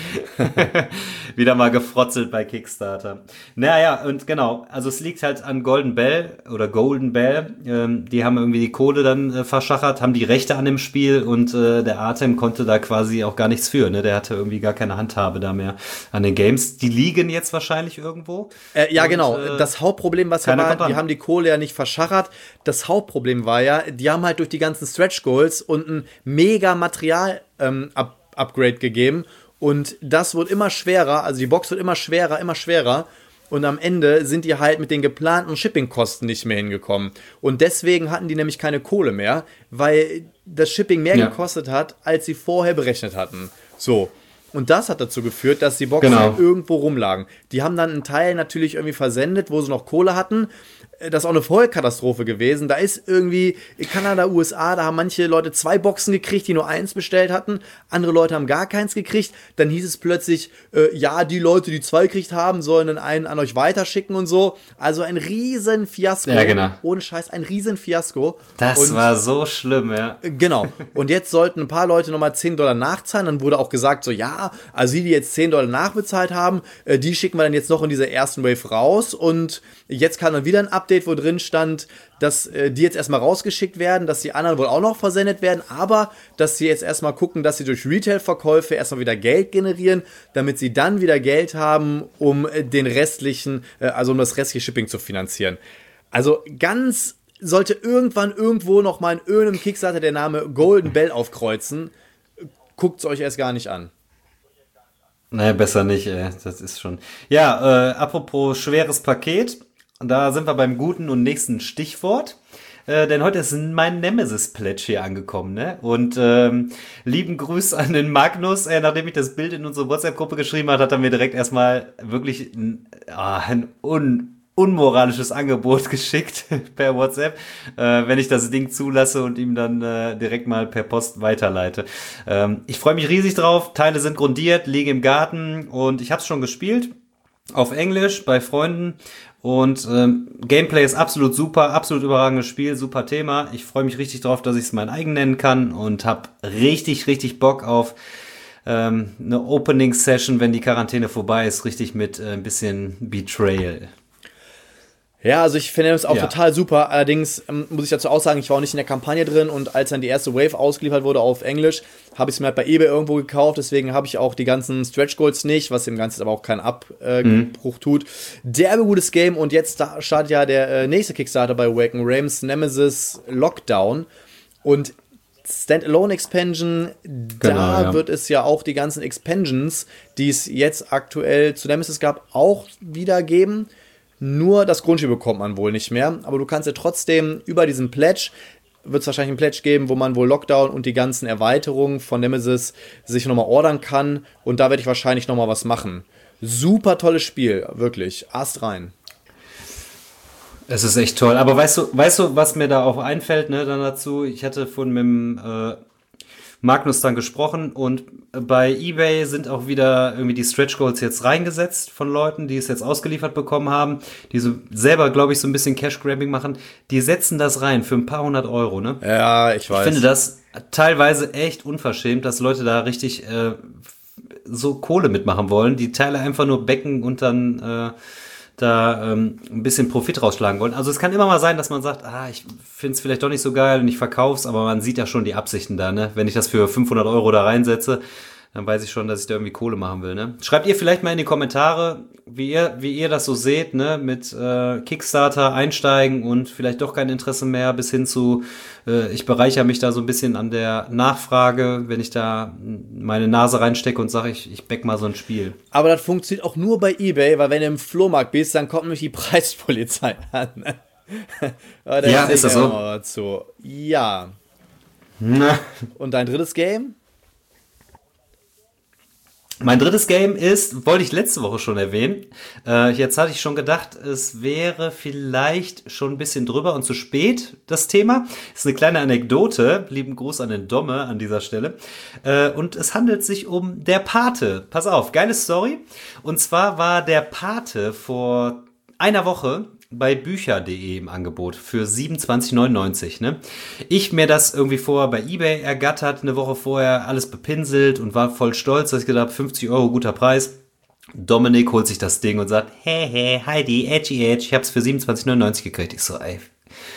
Wieder mal gefrotzelt bei Kickstarter. Naja, und genau, also es liegt halt an Golden Bell oder Golden Bell. Ähm, die haben irgendwie die Kohle dann äh, verschachert, haben die Rechte an dem Spiel und äh, der Artem konnte da quasi auch gar nichts für. Ne? Der hatte irgendwie gar keine Handhabe da mehr an den Games. Die liegen jetzt wahrscheinlich irgendwo. Äh, ja, Und, genau. äh, Das Hauptproblem, was ja keiner war, kommt ran. die haben die Kohle ja nicht verschachert. Das Hauptproblem war ja, die haben halt durch die ganzen Stretch Goals und ein mega Material ähm, Up Upgrade gegeben. Und das wird immer schwerer, also die Box wird immer schwerer, immer schwerer. Und am Ende sind die halt mit den geplanten Shippingkosten nicht mehr hingekommen. Und deswegen hatten die nämlich keine Kohle mehr, weil das Shipping mehr Ja. gekostet hat, als sie vorher berechnet hatten. So. Und das hat dazu geführt, dass die Boxen Genau. irgendwo rumlagen. Die haben dann einen Teil natürlich irgendwie versendet, wo sie noch Kohle hatten. Das ist auch eine Vollkatastrophe gewesen. Da ist irgendwie in Kanada, U S A, da haben manche Leute zwei Boxen gekriegt, die nur eins bestellt hatten. Andere Leute haben gar keins gekriegt. Dann hieß es plötzlich, äh, ja, die Leute, die zwei gekriegt haben, sollen dann einen an euch weiterschicken und so. Also ein riesen Fiasko. Ja, genau. Ohne Scheiß, ein riesen Fiasko. Das und war so schlimm, ja. Genau. Und jetzt sollten ein paar Leute nochmal zehn Dollar nachzahlen. Dann wurde auch gesagt, so ja, also die, die jetzt zehn Dollar nachbezahlt haben, äh, die schicken wir dann jetzt noch in dieser ersten Wave raus. Und jetzt kam dann wieder ein Update, wo drin stand, dass äh, die jetzt erstmal rausgeschickt werden, dass die anderen wohl auch noch versendet werden, aber dass sie jetzt erstmal gucken, dass sie durch Retail-Verkäufe erstmal wieder Geld generieren, damit sie dann wieder Geld haben, um äh, den restlichen, äh, also um das restliche Shipping zu finanzieren. Also ganz sollte irgendwann irgendwo noch mal in irgendeinem Kickstarter der Name Golden Bell aufkreuzen, guckt es euch erst gar nicht an. Naja, besser nicht, ey. Das ist schon. Ja, äh, apropos schweres Paket, da sind wir beim guten und nächsten Stichwort. Äh, denn heute ist mein Nemesis-Pledge hier angekommen, ne? Und ähm, lieben Gruß an den Magnus. Äh, nachdem ich das Bild in unsere WhatsApp-Gruppe geschrieben hat, hat er mir direkt erstmal wirklich ein, ah, ein un unmoralisches Angebot geschickt per WhatsApp, äh, wenn ich das Ding zulasse und ihm dann äh, direkt mal per Post weiterleite. Ähm, ich freue mich riesig drauf. Teile sind grundiert, liegen im Garten und ich habe es schon gespielt. Auf Englisch, bei Freunden. Und ähm, Gameplay ist absolut super, absolut überragendes Spiel, super Thema. Ich freue mich richtig drauf, dass ich es mein eigen nennen kann und habe richtig, richtig Bock auf ähm, eine Opening-Session, wenn die Quarantäne vorbei ist, richtig mit äh, ein bisschen Betrayal. Ja, also ich finde das auch Ja. total super. Allerdings ähm, muss ich dazu auch sagen, ich war auch nicht in der Kampagne drin und als dann die erste Wave ausgeliefert wurde auf Englisch, habe ich es mir halt bei eBay irgendwo gekauft. Deswegen habe ich auch die ganzen Stretch Goals nicht, was dem Ganzen aber auch keinen Abbruch äh, Mhm. tut. Derbe gutes Game und jetzt da startet ja der äh, nächste Kickstarter bei Wacken Realms, Nemesis Lockdown. Und Standalone Expansion, da Genau, ja. wird es ja auch die ganzen Expansions, die es jetzt aktuell zu Nemesis gab, auch wieder geben. Nur das Grundspiel bekommt man wohl nicht mehr. Aber du kannst ja trotzdem über diesen Pledge, wird es wahrscheinlich einen Pledge geben, wo man wohl Lockdown und die ganzen Erweiterungen von Nemesis sich nochmal ordern kann. Und da werde ich wahrscheinlich nochmal was machen. Super tolles Spiel, wirklich. Ast rein. Es ist echt toll. Aber weißt du, weißt du, was mir da auch einfällt, ne, dann dazu? Ich hatte vorhin mit dem äh, Magnus dann gesprochen und bei eBay sind auch wieder irgendwie die Stretch Goals jetzt reingesetzt von Leuten, die es jetzt ausgeliefert bekommen haben, die so selber, glaube ich, so ein bisschen Cash-Grabbing machen. Die setzen das rein für ein paar hundert Euro, ne? Ja, ich weiß. Ich finde das teilweise echt unverschämt, dass Leute da richtig äh, so Kohle mitmachen wollen, die Teile einfach nur becken und dann äh, da ähm, ein bisschen Profit rausschlagen wollen. Also es kann immer mal sein, dass man sagt, ah, ich finde es vielleicht doch nicht so geil und ich verkauf's, aber man sieht ja schon die Absichten da, ne? Wenn ich das für fünfhundert Euro da reinsetze, dann weiß ich schon, dass ich da irgendwie Kohle machen will, ne? Schreibt ihr vielleicht mal in die Kommentare, wie ihr, wie ihr das so seht, ne? Mit äh, Kickstarter einsteigen und vielleicht doch kein Interesse mehr, bis hin zu, äh, ich bereichere mich da so ein bisschen an der Nachfrage, wenn ich da meine Nase reinstecke und sage, ich, ich back mal so ein Spiel. Aber das funktioniert auch nur bei eBay, weil wenn du im Flohmarkt bist, dann kommt nämlich die Preispolizei an. Aber da Ja, erzähl ist das ich so? auch mal dazu. Ja. Na. Und dein drittes Game? Mein drittes Game ist, wollte ich letzte Woche schon erwähnen, äh, jetzt hatte ich schon gedacht, es wäre vielleicht schon ein bisschen drüber und zu spät, das Thema. Ist eine kleine Anekdote, lieben Gruß an den Domme an dieser Stelle. Äh, und es handelt sich um Der Pate. Pass auf, geile Story. Und zwar war Der Pate vor einer Woche bei bücher punkt de im Angebot für siebenundzwanzig neunundneunzig. Ne? Ich mir das irgendwie vorher bei eBay ergattert, eine Woche vorher alles bepinselt und war voll stolz, dass ich gedacht habe, fünfzig Euro, guter Preis. Dominik holt sich das Ding und sagt, hey, hey, Heidi, edgy, edge, ich hab's für siebenundzwanzig neunundneunzig gekriegt. Ich so, ey,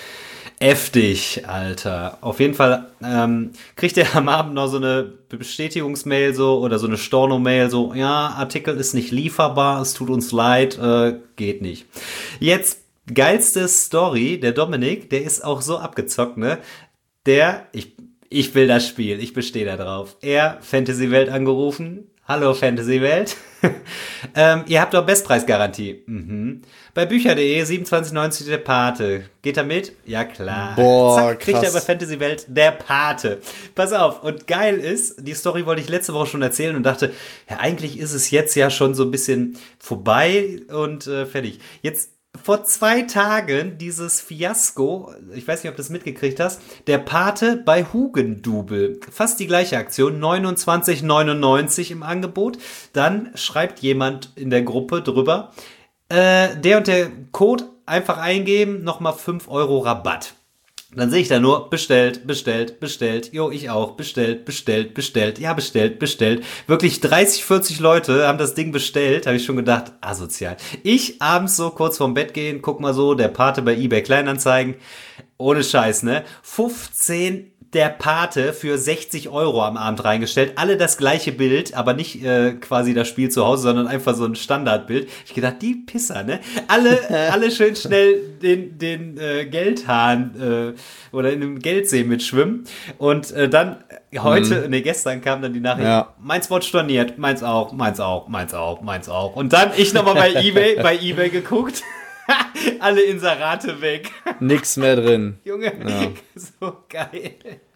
heftig, Alter. Auf jeden Fall ähm, kriegt er am Abend noch so eine Bestätigungsmail so oder so eine Storno-Mail so, ja, Artikel ist nicht lieferbar, es tut uns leid, äh, geht nicht. Jetzt geilste Story, der Dominik, der ist auch so abgezockt, ne? Der, ich, ich will das Spiel, ich bestehe da drauf. Er, Fantasy-Welt angerufen. Hallo Fantasy-Welt. ähm, ihr habt doch Bestpreisgarantie. Mhm. Bei bücher punkt de siebenundzwanzig neunzig Der Pate. Geht er mit? Ja klar. Boah, Zack, kriegt krass. er bei Fantasy-Welt Der Pate. Pass auf, und geil ist, die Story wollte ich letzte Woche schon erzählen und dachte, ja eigentlich ist es jetzt ja schon so ein bisschen vorbei und äh, fertig. Jetzt vor zwei Tagen dieses Fiasko, ich weiß nicht, ob du das mitgekriegt hast, Der Pate bei Hugendubel. Fast die gleiche Aktion, neunundzwanzig neunundneunzig im Angebot. Dann schreibt jemand in der Gruppe drüber, äh, der und der Code einfach eingeben, nochmal fünf Euro Rabatt. Dann sehe ich da nur, bestellt, bestellt, bestellt, jo, ich auch, bestellt, bestellt, bestellt, ja, bestellt, bestellt. Wirklich dreißig, vierzig Leute haben das Ding bestellt, habe ich schon gedacht, asozial. Ich abends so kurz vorm Bett gehen, guck mal so, Der Pate bei eBay Kleinanzeigen, ohne Scheiß, ne? fünfzehn Der Pate für sechzig Euro am Abend reingestellt. Alle das gleiche Bild, aber nicht äh, quasi das Spiel zu Hause, sondern einfach so ein Standardbild. Ich gedacht, die Pisser, ne? Alle, alle schön schnell den, den äh, Geldhahn äh, oder in dem Geldsee mitschwimmen. Und äh, dann heute, mhm. ne, gestern kam dann die Nachricht, Ja. meins wurde storniert, meins auch, meins auch, meins auch, meins auch. Und dann ich nochmal bei eBay, bei eBay geguckt. Alle Inserate weg. Nix mehr drin. Junge, Ja. so geil.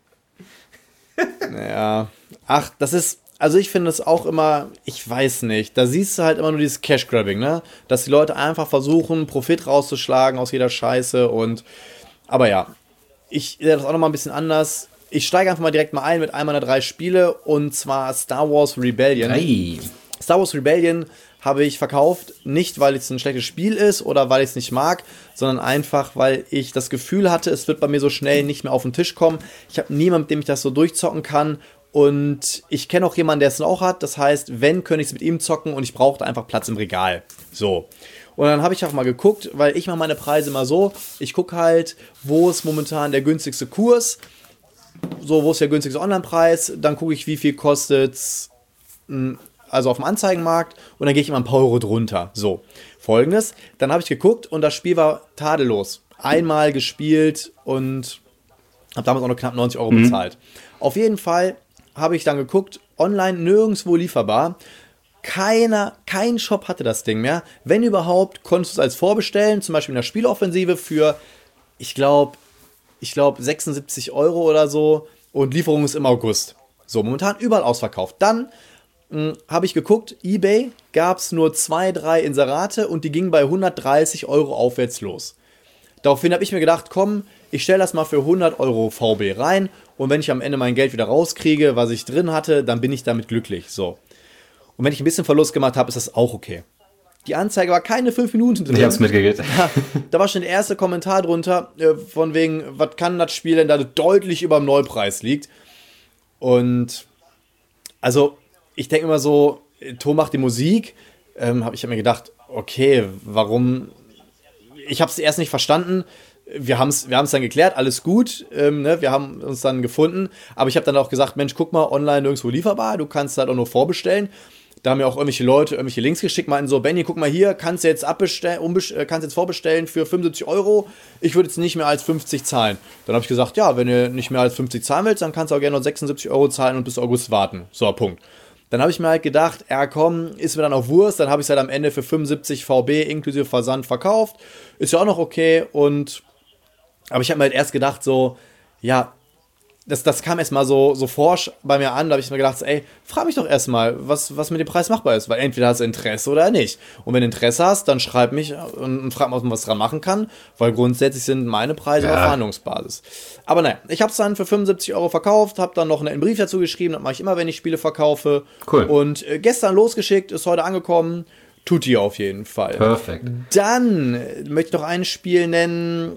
Ja. Ach, das ist, also ich finde es auch immer, ich weiß nicht, da siehst du halt immer nur dieses Cash-Grabbing, ne? Dass die Leute einfach versuchen, Profit rauszuschlagen aus jeder Scheiße und, aber ja, ich sehe das auch nochmal ein bisschen anders. Ich steige einfach mal direkt mal ein mit einem meiner drei Spiele und zwar Star Wars Rebellion. Hey. Star Wars Rebellion habe ich verkauft, nicht weil es ein schlechtes Spiel ist oder weil ich es nicht mag, sondern einfach, weil ich das Gefühl hatte, es wird bei mir so schnell nicht mehr auf den Tisch kommen. Ich habe niemanden, mit dem ich das so durchzocken kann Und ich kenne auch jemanden, der es auch hat. Das heißt, wenn, könnte ich es mit ihm zocken und ich brauchte einfach Platz im Regal. So. Und dann habe ich auch mal geguckt, weil ich mache meine Preise immer so. Ich gucke halt, wo ist momentan der günstigste Kurs. So, wo ist der günstigste Online-Preis. Dann gucke ich, wie viel kostet es, also auf dem Anzeigenmarkt. Und dann gehe ich immer ein paar Euro drunter. So, folgendes. Dann habe ich geguckt und das Spiel war tadellos. Einmal gespielt und habe damals auch noch knapp neunzig Euro mhm. bezahlt. Auf jeden Fall habe ich dann geguckt, online nirgendwo lieferbar. Keiner, kein Shop hatte das Ding mehr. Wenn überhaupt, konntest du es als vorbestellen, zum Beispiel in der Spieloffensive für, ich glaube, ich glaube sechsundsiebzig Euro oder so und Lieferung ist im August. So, momentan überall ausverkauft. Dann habe ich geguckt, eBay gab es nur zwei, drei Inserate und die gingen bei hundertdreißig Euro aufwärts los. Daraufhin habe ich mir gedacht, komm, ich stelle das mal für hundert Euro V B rein und wenn ich am Ende mein Geld wieder rauskriege, was ich drin hatte, dann bin ich damit glücklich. So. Und wenn ich ein bisschen Verlust gemacht habe, ist das auch okay. Die Anzeige war keine fünf Minuten drin. Ich hab's mitgekriegt. Ja, da war schon der erste Kommentar drunter, äh, von wegen, was kann das Spiel denn, da deutlich über dem Neupreis liegt. Und also, ich denke immer so, Tom macht die Musik. Ähm, hab, ich habe mir gedacht, okay, warum? Ich habe es erst nicht verstanden. Wir haben es wir haben's dann geklärt, alles gut, ähm, ne? Wir haben uns dann gefunden. Aber ich habe dann auch gesagt, Mensch, guck mal, online nirgendwo lieferbar, du kannst halt auch nur vorbestellen. Da haben mir auch irgendwelche Leute irgendwelche Links geschickt, meinten so, Benny, guck mal hier, kannst du jetzt abbestellen, umbest- kannst jetzt vorbestellen für fünfundsiebzig Euro. Ich würde jetzt nicht mehr als fünfzig zahlen. Dann habe ich gesagt, ja, wenn du nicht mehr als fünfzig zahlen willst, dann kannst du auch gerne noch sechsundsiebzig Euro zahlen und bis August warten. So, Punkt. Dann habe ich mir halt gedacht, ja komm, ist mir dann auch Wurst. Dann habe ich es halt am Ende für fünfundsiebzig V B inklusive Versand verkauft. Ist ja auch noch okay. Und aber ich habe mir halt erst gedacht so, ja, das, das kam erst mal so, so forsch bei mir an. Da habe ich mir gedacht, ey, frag mich doch erst mal, was, was mit dem Preis machbar ist. Weil entweder hast du Interesse oder nicht. Und wenn du Interesse hast, dann schreib mich und, und frag mal, ob man was dran machen kann. Weil grundsätzlich sind meine Preise ja auf Verhandlungsbasis. Aber naja, ich habe es dann für fünfundsiebzig Euro verkauft, habe dann noch einen Brief dazu geschrieben. Das mache ich immer, wenn ich Spiele verkaufe. Cool. Und äh, gestern losgeschickt, ist heute angekommen. Tut die auf jeden Fall. Perfekt. Dann äh, möchte ich noch ein Spiel nennen.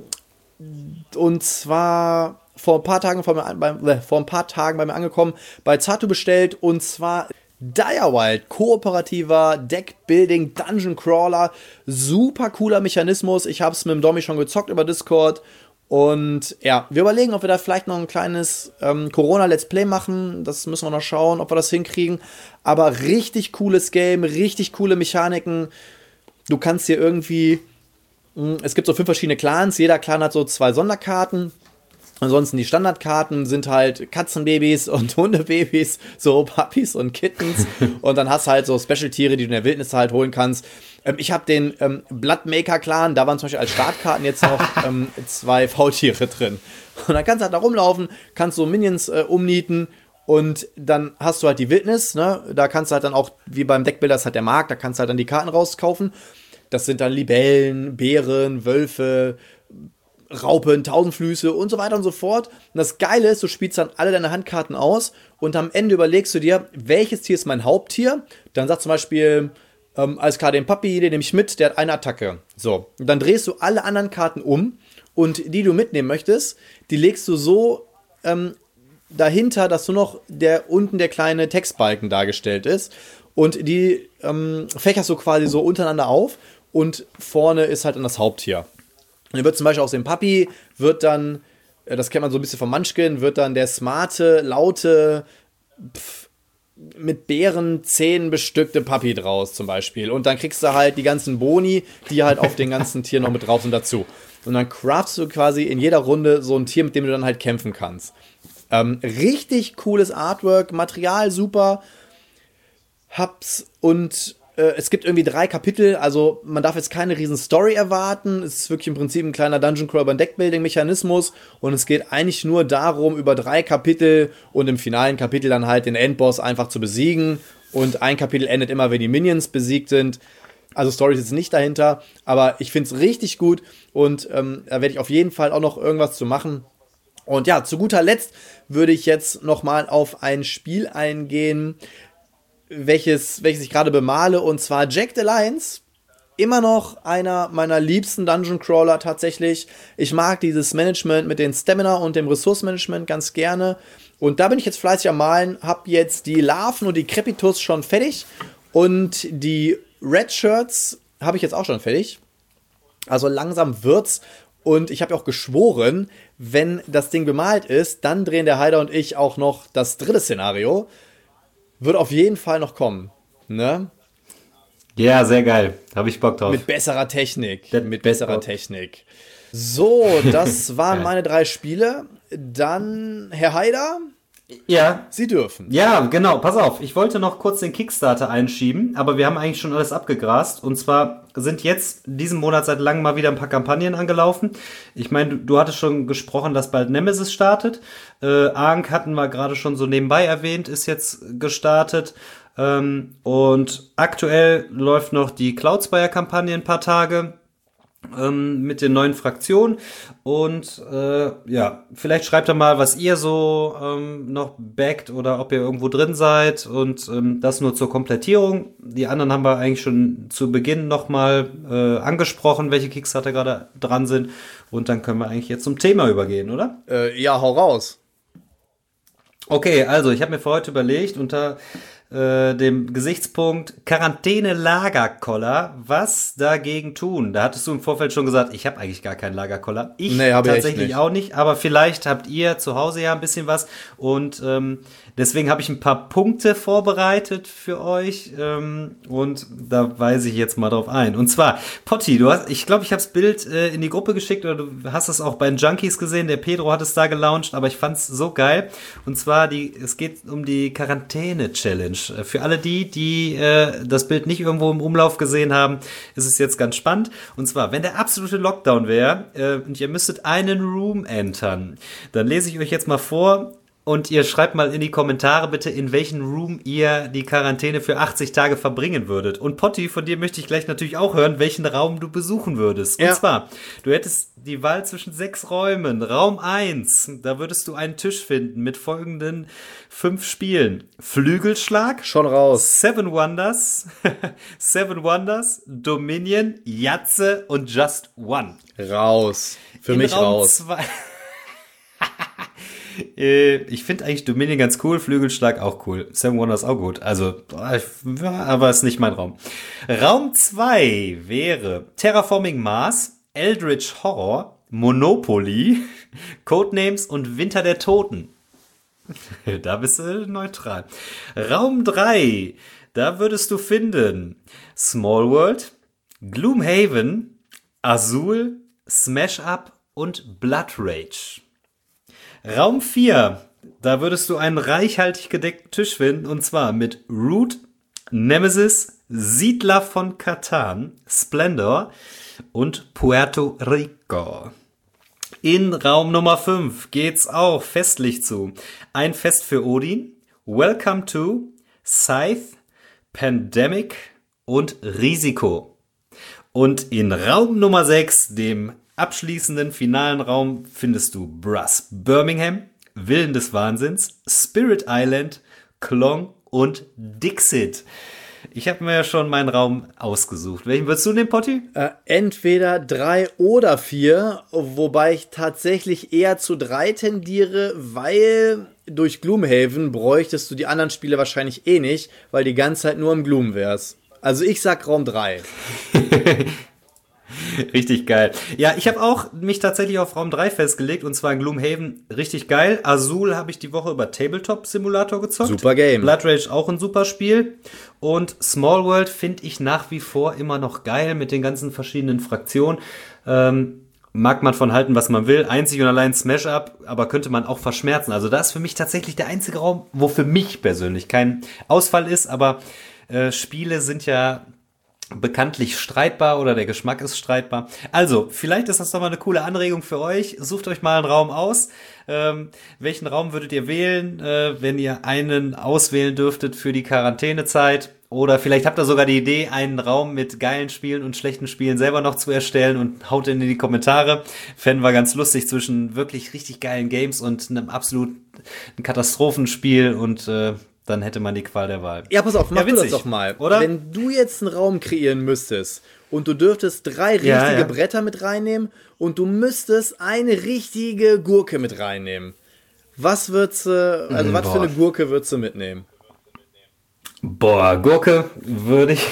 Und zwar vor ein paar Tagen vor, mir, bei, äh, vor ein paar Tagen bei mir angekommen, bei Zatu bestellt, und zwar Direwild, kooperativer Deckbuilding Dungeon Crawler, super cooler Mechanismus. Ich habe es mit dem Domi schon gezockt über Discord und ja, wir überlegen, ob wir da vielleicht noch ein kleines ähm, Corona-Let's Play machen. Das müssen wir noch schauen, ob wir das hinkriegen. Aber richtig cooles Game, richtig coole Mechaniken. Du kannst hier irgendwie, mh, es gibt so fünf verschiedene Clans, jeder Clan hat so zwei Sonderkarten. Ansonsten die Standardkarten sind halt Katzenbabys und Hundebabys, so Puppies und Kittens. Und dann hast du halt so Special-Tiere, die du in der Wildnis halt holen kannst. Ähm, ich habe den ähm, Bloodmaker-Clan, da waren zum Beispiel als Startkarten jetzt noch ähm, zwei Faultiere drin. Und dann kannst du halt da rumlaufen, kannst so Minions äh, umnieten und dann hast du halt die Wildnis, ne? Da kannst du halt dann auch, wie beim Deckbilder, das ist halt der Markt, da kannst du halt dann die Karten rauskaufen. Das sind dann Libellen, Bären, Wölfe, Raupen, Tausendfüße und so weiter und so fort. Und das Geile ist, du spielst dann alle deine Handkarten aus und am Ende überlegst du dir, welches Tier ist mein Haupttier. Dann sagt zum Beispiel, ähm, alles klar, den Papi, den nehme ich mit, der hat eine Attacke. So, und dann drehst du alle anderen Karten um und die, die du mitnehmen möchtest, die legst du so ähm, dahinter, dass nur noch der unten der kleine Textbalken dargestellt ist. Und die ähm, fächerst du quasi so untereinander auf und vorne ist halt dann das Haupttier. Und dann wird zum Beispiel aus dem Papi, wird dann, das kennt man so ein bisschen vom Munchkin, wird dann der smarte, laute, pf, mit Bärenzähnen bestückte Papi draus zum Beispiel. Und dann kriegst du halt die ganzen Boni, die halt auf den ganzen Tieren noch mit drauf sind dazu. Und dann craftst du quasi in jeder Runde so ein Tier, mit dem du dann halt kämpfen kannst. Ähm, richtig cooles Artwork, Material super. Hab's und es gibt irgendwie drei Kapitel, also man darf jetzt keine riesen Story erwarten. Es ist wirklich im Prinzip ein kleiner Dungeon Crawler Deckbuilding-Mechanismus und es geht eigentlich nur darum, über drei Kapitel und im finalen Kapitel dann halt den Endboss einfach zu besiegen. Und ein Kapitel endet immer, wenn die Minions besiegt sind. Also Story ist jetzt nicht dahinter, aber ich finde es richtig gut und ähm, da werde ich auf jeden Fall auch noch irgendwas zu machen. Und ja, zu guter Letzt würde ich jetzt nochmal auf ein Spiel eingehen, welches, welches ich gerade bemale, und zwar Jagged Alliance. Immer noch einer meiner liebsten Dungeon Crawler tatsächlich. Ich mag dieses Management mit den Stamina und dem Ressourcenmanagement ganz gerne. Und da bin ich jetzt fleißig am Malen, habe jetzt die Larven und die Crepitus schon fertig und die Red Shirts habe ich jetzt auch schon fertig. Also langsam wird's. Und ich habe ja auch geschworen, wenn das Ding bemalt ist, dann drehen der Heider und ich auch noch das dritte Szenario. Wird auf jeden Fall noch kommen. Ne? Ja, sehr geil. Habe ich Bock drauf. Mit besserer Technik. Das Mit besserer Bock. Technik. So, das waren meine drei Spiele. Dann, Herr Heider, Ja. Sie dürfen. Ja, genau. Pass auf. Ich wollte noch kurz den Kickstarter einschieben, aber wir haben eigentlich schon alles abgegrast. Und zwar sind jetzt diesen Monat seit langem mal wieder ein paar Kampagnen angelaufen. Ich meine, du, du hattest schon gesprochen, dass bald Nemesis startet. Äh, Ankh hatten wir gerade schon so nebenbei erwähnt, ist jetzt gestartet. Ähm, und aktuell läuft noch die Cloudspire-Kampagne ein paar Tage. Mit den neuen Fraktionen und äh, ja, vielleicht schreibt ihr mal, was ihr so ähm, noch backt oder ob ihr irgendwo drin seid und ähm, das nur zur Komplettierung. Die anderen haben wir eigentlich schon zu Beginn nochmal äh, angesprochen, welche Kickstarter gerade dran sind und dann können wir eigentlich jetzt zum Thema übergehen, oder? Äh, ja, hau raus. Okay, also ich habe mir für heute überlegt, unter äh, dem Gesichtspunkt Quarantäne-Lagerkoller, was dagegen tun? Da hattest du im Vorfeld schon gesagt, ich habe eigentlich gar keinen Lagerkoller. Ich nee, hab tatsächlich ich nicht. auch nicht, aber vielleicht habt ihr zu Hause ja ein bisschen was und ähm, deswegen habe ich ein paar Punkte vorbereitet für euch ähm, und da weise ich jetzt mal drauf ein. Und zwar, Potti, du hast, ich glaube, ich habe das Bild äh, in die Gruppe geschickt oder du hast es auch bei den Junkies gesehen, der Pedro hat es da gelauncht, aber ich fand es so geil. Und zwar, die, es geht um die Quarantäne-Challenge. Für alle die, die äh, das Bild nicht irgendwo im Umlauf gesehen haben, ist es jetzt ganz spannend. Und zwar, wenn der absolute Lockdown wäre äh, und ihr müsstet einen Room entern, dann lese ich euch jetzt mal vor und ihr schreibt mal in die Kommentare bitte, in welchen Room ihr die Quarantäne für achtzig Tage verbringen würdet. Und Potti, von dir möchte ich gleich natürlich auch hören, welchen Raum du besuchen würdest. Ja. Und zwar, du hättest die Wahl zwischen sechs Räumen. Raum eins, da würdest du einen Tisch finden mit folgenden fünf Spielen. Flügelschlag. Schon raus. Seven Wonders. Seven Wonders, Dominion, Yatze und Just One. Raus. Für In mich Raum raus. zwei Ich finde eigentlich Dominion ganz cool, Flügelschlag auch cool. Seven Wonders auch gut. Also, aber ist nicht mein Raum. Raum zwei wäre Terraforming Mars, Eldritch Horror, Monopoly, Codenames und Winter der Toten. Da bist du neutral. Raum drei, da würdest du finden Small World, Gloomhaven, Azul, Smash Up und Blood Rage. Raum vier, da würdest du einen reichhaltig gedeckten Tisch finden, und zwar mit Root, Nemesis, Siedler von Catan, Splendor und Puerto Rico. In Raum Nummer fünf geht's auch festlich zu. Ein Fest für Odin, Welcome to, Scythe, Pandemic und Risiko. Und in Raum Nummer sechs, dem abschließenden finalen Raum, findest du Brass Birmingham, Willen des Wahnsinns, Spirit Island, Klong und Dixit. Ich habe mir ja schon meinen Raum ausgesucht. Welchen würdest du nehmen, Potti? Äh, entweder drei oder vier, wobei ich tatsächlich eher zu drei tendiere, weil durch Gloomhaven bräuchtest du die anderen Spiele wahrscheinlich eh nicht, weil die ganze Zeit nur im Gloom wär's. Also ich sag Raum drei. Richtig geil. Ja, ich habe auch mich tatsächlich auf Raum drei festgelegt, und zwar in Gloomhaven. Richtig geil. Azul habe ich die Woche über Tabletop Simulator gezockt. Super Game. Blood Rage auch ein super Spiel. Und Small World finde ich nach wie vor immer noch geil mit den ganzen verschiedenen Fraktionen. Ähm, mag man von halten, was man will. Einzig und allein Smash Up, aber könnte man auch verschmerzen. Also das ist für mich tatsächlich der einzige Raum, wo für mich persönlich kein Ausfall ist, aber äh, Spiele sind ja bekanntlich streitbar oder der Geschmack ist streitbar. Also, vielleicht ist das doch mal eine coole Anregung für euch. Sucht euch mal einen Raum aus. Ähm, welchen Raum würdet ihr wählen, äh, wenn ihr einen auswählen dürftet für die Quarantänezeit? Oder vielleicht habt ihr sogar die Idee, einen Raum mit geilen Spielen und schlechten Spielen selber noch zu erstellen und haut ihn in die Kommentare. Fänden wir ganz lustig zwischen wirklich richtig geilen Games und einem absoluten Katastrophenspiel und äh, dann hätte man die Qual der Wahl. Ja, pass auf, mach Ja, du das witzig, doch mal. oder? Wenn du jetzt einen Raum kreieren müsstest und du dürftest drei richtige Ja, ja. Bretter mit reinnehmen und du müsstest eine richtige Gurke mit reinnehmen, Was würdest du, also was für eine Gurke würdest du mitnehmen? Boah, Gurke würde ich...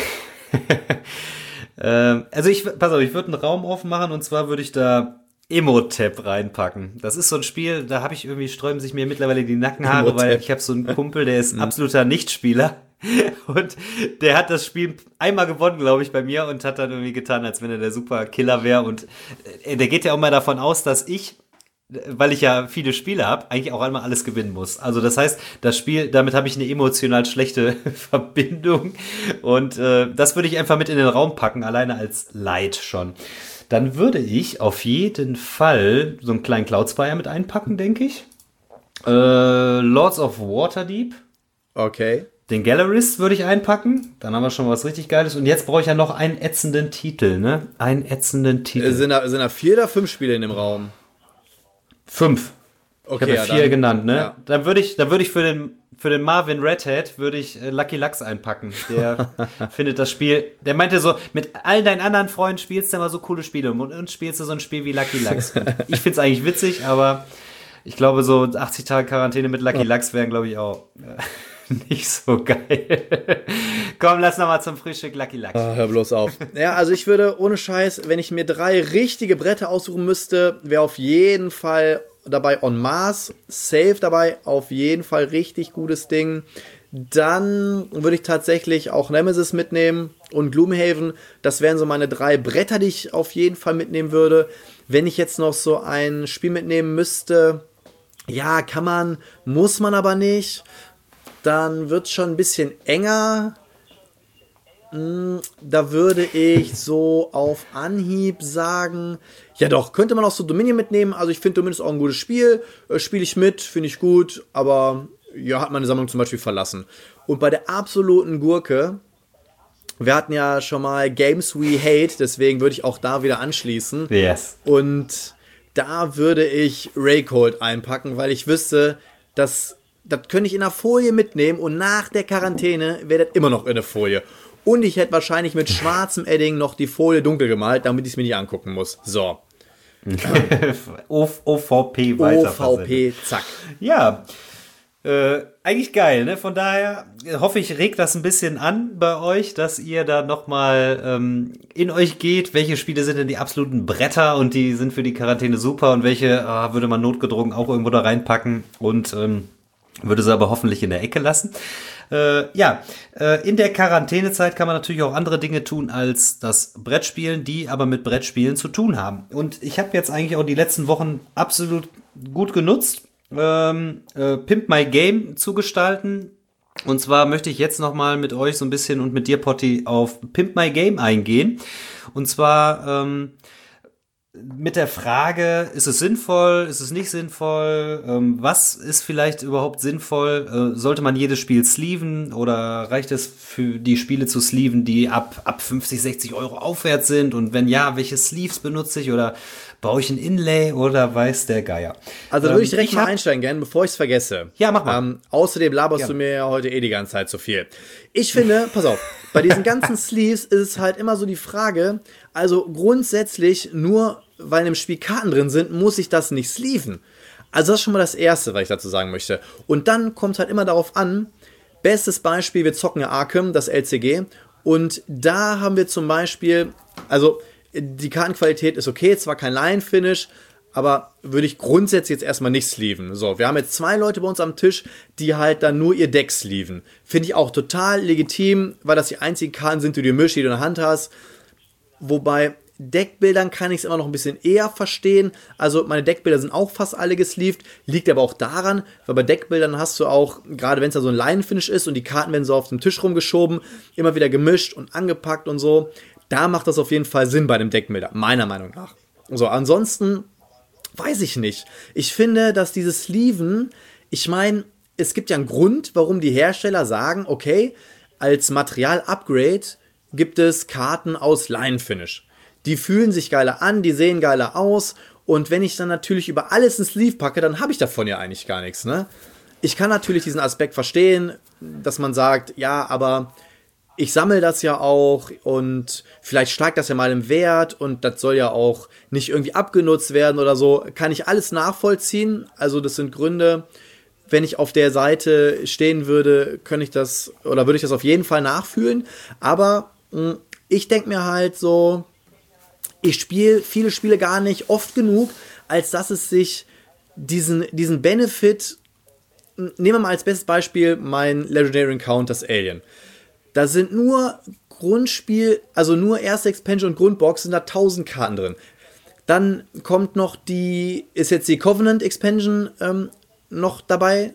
ähm, also ich, pass auf, ich würde einen Raum aufmachen und zwar würde ich da Emotep reinpacken. Das ist so ein Spiel, da habe ich irgendwie, sträuben sich mir mittlerweile die Nackenhaare, Emotep. Weil ich habe so einen Kumpel, der ist absoluter Nichtspieler. Und der hat das Spiel einmal gewonnen, glaube ich, bei mir und hat dann irgendwie getan, als wenn er der super Killer wäre. Und der geht ja auch mal davon aus, dass ich, weil ich ja viele Spiele habe, eigentlich auch einmal alles gewinnen muss. Also das heißt, das Spiel, damit habe ich eine emotional schlechte Verbindung. Und äh, das würde ich einfach mit in den Raum packen, alleine als Light schon. Dann würde ich auf jeden Fall so einen kleinen Cloud Spire mit einpacken, denke ich. Äh, Lords of Waterdeep. Okay. Den Gallerist würde ich einpacken. Dann haben wir schon was richtig Geiles. Und jetzt brauche ich ja noch einen ätzenden Titel, ne? Einen ätzenden Titel. Sind da, sind da vier oder fünf Spiele in dem Raum? Fünf. Okay, ich habe ja vier dann, genannt, ne? Ja. Dann würde ich, dann würde ich für den, für den Marvin Redhead würde ich äh, Lucky Lux einpacken. Der findet das Spiel, der meinte so, mit all deinen anderen Freunden spielst du immer so coole Spiele und uns spielst du so ein Spiel wie Lucky Lux. Ich find's eigentlich witzig, aber ich glaube so achtzig Tage Quarantäne mit Lucky Lux wären, glaube ich, auch äh, nicht so geil. Komm, lass noch mal zum Frühstück Lucky Lux. Oh, hör bloß auf. Ja, also ich würde ohne Scheiß, wenn ich mir drei richtige Bretter aussuchen müsste, wäre auf jeden Fall dabei En Masse, safe dabei, auf jeden Fall richtig gutes Ding. Dann würde ich tatsächlich auch Nemesis mitnehmen und Gloomhaven. Das wären so meine drei Bretter, die ich auf jeden Fall mitnehmen würde. Wenn ich jetzt noch so ein Spiel mitnehmen müsste, ja, kann man, muss man aber nicht. Dann wird es schon ein bisschen enger. Da würde ich so auf Anhieb sagen, ja doch, könnte man auch so Dominion mitnehmen. Also ich finde Dominion ist auch ein gutes Spiel. Äh, Spiele ich mit, finde ich gut. Aber ja, hat meine Sammlung zum Beispiel verlassen. Und bei der absoluten Gurke, wir hatten ja schon mal Games We Hate, deswegen würde ich auch da wieder anschließen. Yes. Und da würde ich Raycold einpacken, weil ich wüsste, dass das könnte ich in einer Folie mitnehmen und nach der Quarantäne wäre das immer noch in der Folie. Und ich hätte wahrscheinlich mit schwarzem Edding noch die Folie dunkel gemalt, damit ich es mir nicht angucken muss. So. O V P weiter. O V P, zack. Ja, äh, eigentlich geil, ne? Von daher hoffe ich, regt das ein bisschen an bei euch, dass ihr da nochmal ähm, in euch geht. Welche Spiele sind denn die absoluten Bretter und die sind für die Quarantäne super und welche äh, würde man notgedrungen auch irgendwo da reinpacken und ähm, würde sie aber hoffentlich in der Ecke lassen. Äh, ja, äh, in der Quarantänezeit kann man natürlich auch andere Dinge tun als das Brettspielen, die aber mit Brettspielen zu tun haben. Und ich habe jetzt eigentlich auch die letzten Wochen absolut gut genutzt, ähm, äh, Pimp My Game zu gestalten. Und zwar möchte ich jetzt nochmal mit euch so ein bisschen und mit dir, Potti, auf Pimp My Game eingehen. Und zwar ähm, mit der Frage, ist es sinnvoll, ist es nicht sinnvoll, ähm, was ist vielleicht überhaupt sinnvoll, äh, sollte man jedes Spiel sleeven oder reicht es für die Spiele zu sleeven, die ab, ab fünfzig, sechzig Euro aufwärts sind und wenn ja, welche Sleeves benutze ich oder baue ich ein Inlay oder weiß der Geier? Also da ähm, würde ich direkt ich mal hab, einsteigen, gerne, bevor ich es vergesse. Ja, mach mal. Ähm, außerdem laberst ja. du mir ja heute eh die ganze Zeit zu viel. Ich finde, pass auf, bei diesen ganzen Sleeves ist es halt immer so die Frage, also grundsätzlich nur weil in dem Spiel Karten drin sind, muss ich das nicht sleeven. Also das ist schon mal das Erste, was ich dazu sagen möchte. Und dann kommt halt immer darauf an, bestes Beispiel, wir zocken ja Arkham, das L C G, und da haben wir zum Beispiel, also die Kartenqualität ist okay, zwar kein Line-Finish, aber würde ich grundsätzlich jetzt erstmal nicht sleeven. So, wir haben jetzt zwei Leute bei uns am Tisch, die halt dann nur ihr Deck sleeven. Finde ich auch total legitim, weil das die einzigen Karten sind, die du mischst, die du in der Hand hast. Wobei Deckbildern kann ich es immer noch ein bisschen eher verstehen. Also meine Deckbilder sind auch fast alle gesleeved. Liegt aber auch daran, weil bei Deckbildern hast du auch, gerade wenn es da so ein Line-Finish ist und die Karten werden so auf dem Tisch rumgeschoben, immer wieder gemischt und angepackt und so. Da macht das auf jeden Fall Sinn bei einem Deckbilder, meiner Meinung nach. So, ansonsten weiß ich nicht. Ich finde, dass dieses Sleeven, ich meine, es gibt ja einen Grund, warum die Hersteller sagen, okay, als Material-Upgrade gibt es Karten aus Line-Finish. Die fühlen sich geiler an, die sehen geiler aus. Und wenn ich dann natürlich über alles ein Sleeve packe, dann habe ich davon ja eigentlich gar nichts, ne? Ich kann natürlich diesen Aspekt verstehen, dass man sagt, ja, aber ich sammle das ja auch und vielleicht steigt das ja mal im Wert und das soll ja auch nicht irgendwie abgenutzt werden oder so. Kann ich alles nachvollziehen. Also das sind Gründe, wenn ich auf der Seite stehen würde, könnte ich das oder würde ich das auf jeden Fall nachfühlen. Aber mh, ich denke mir halt so, ich spiele viele Spiele gar nicht oft genug, als dass es sich diesen, diesen Benefit, nehmen wir mal als bestes Beispiel mein Legendary Encounters Alien. Da sind nur Grundspiel, also nur erste Expansion und Grundbox, sind da tausend Karten drin. Dann kommt noch die, ist jetzt die Covenant Expansion ähm, noch dabei.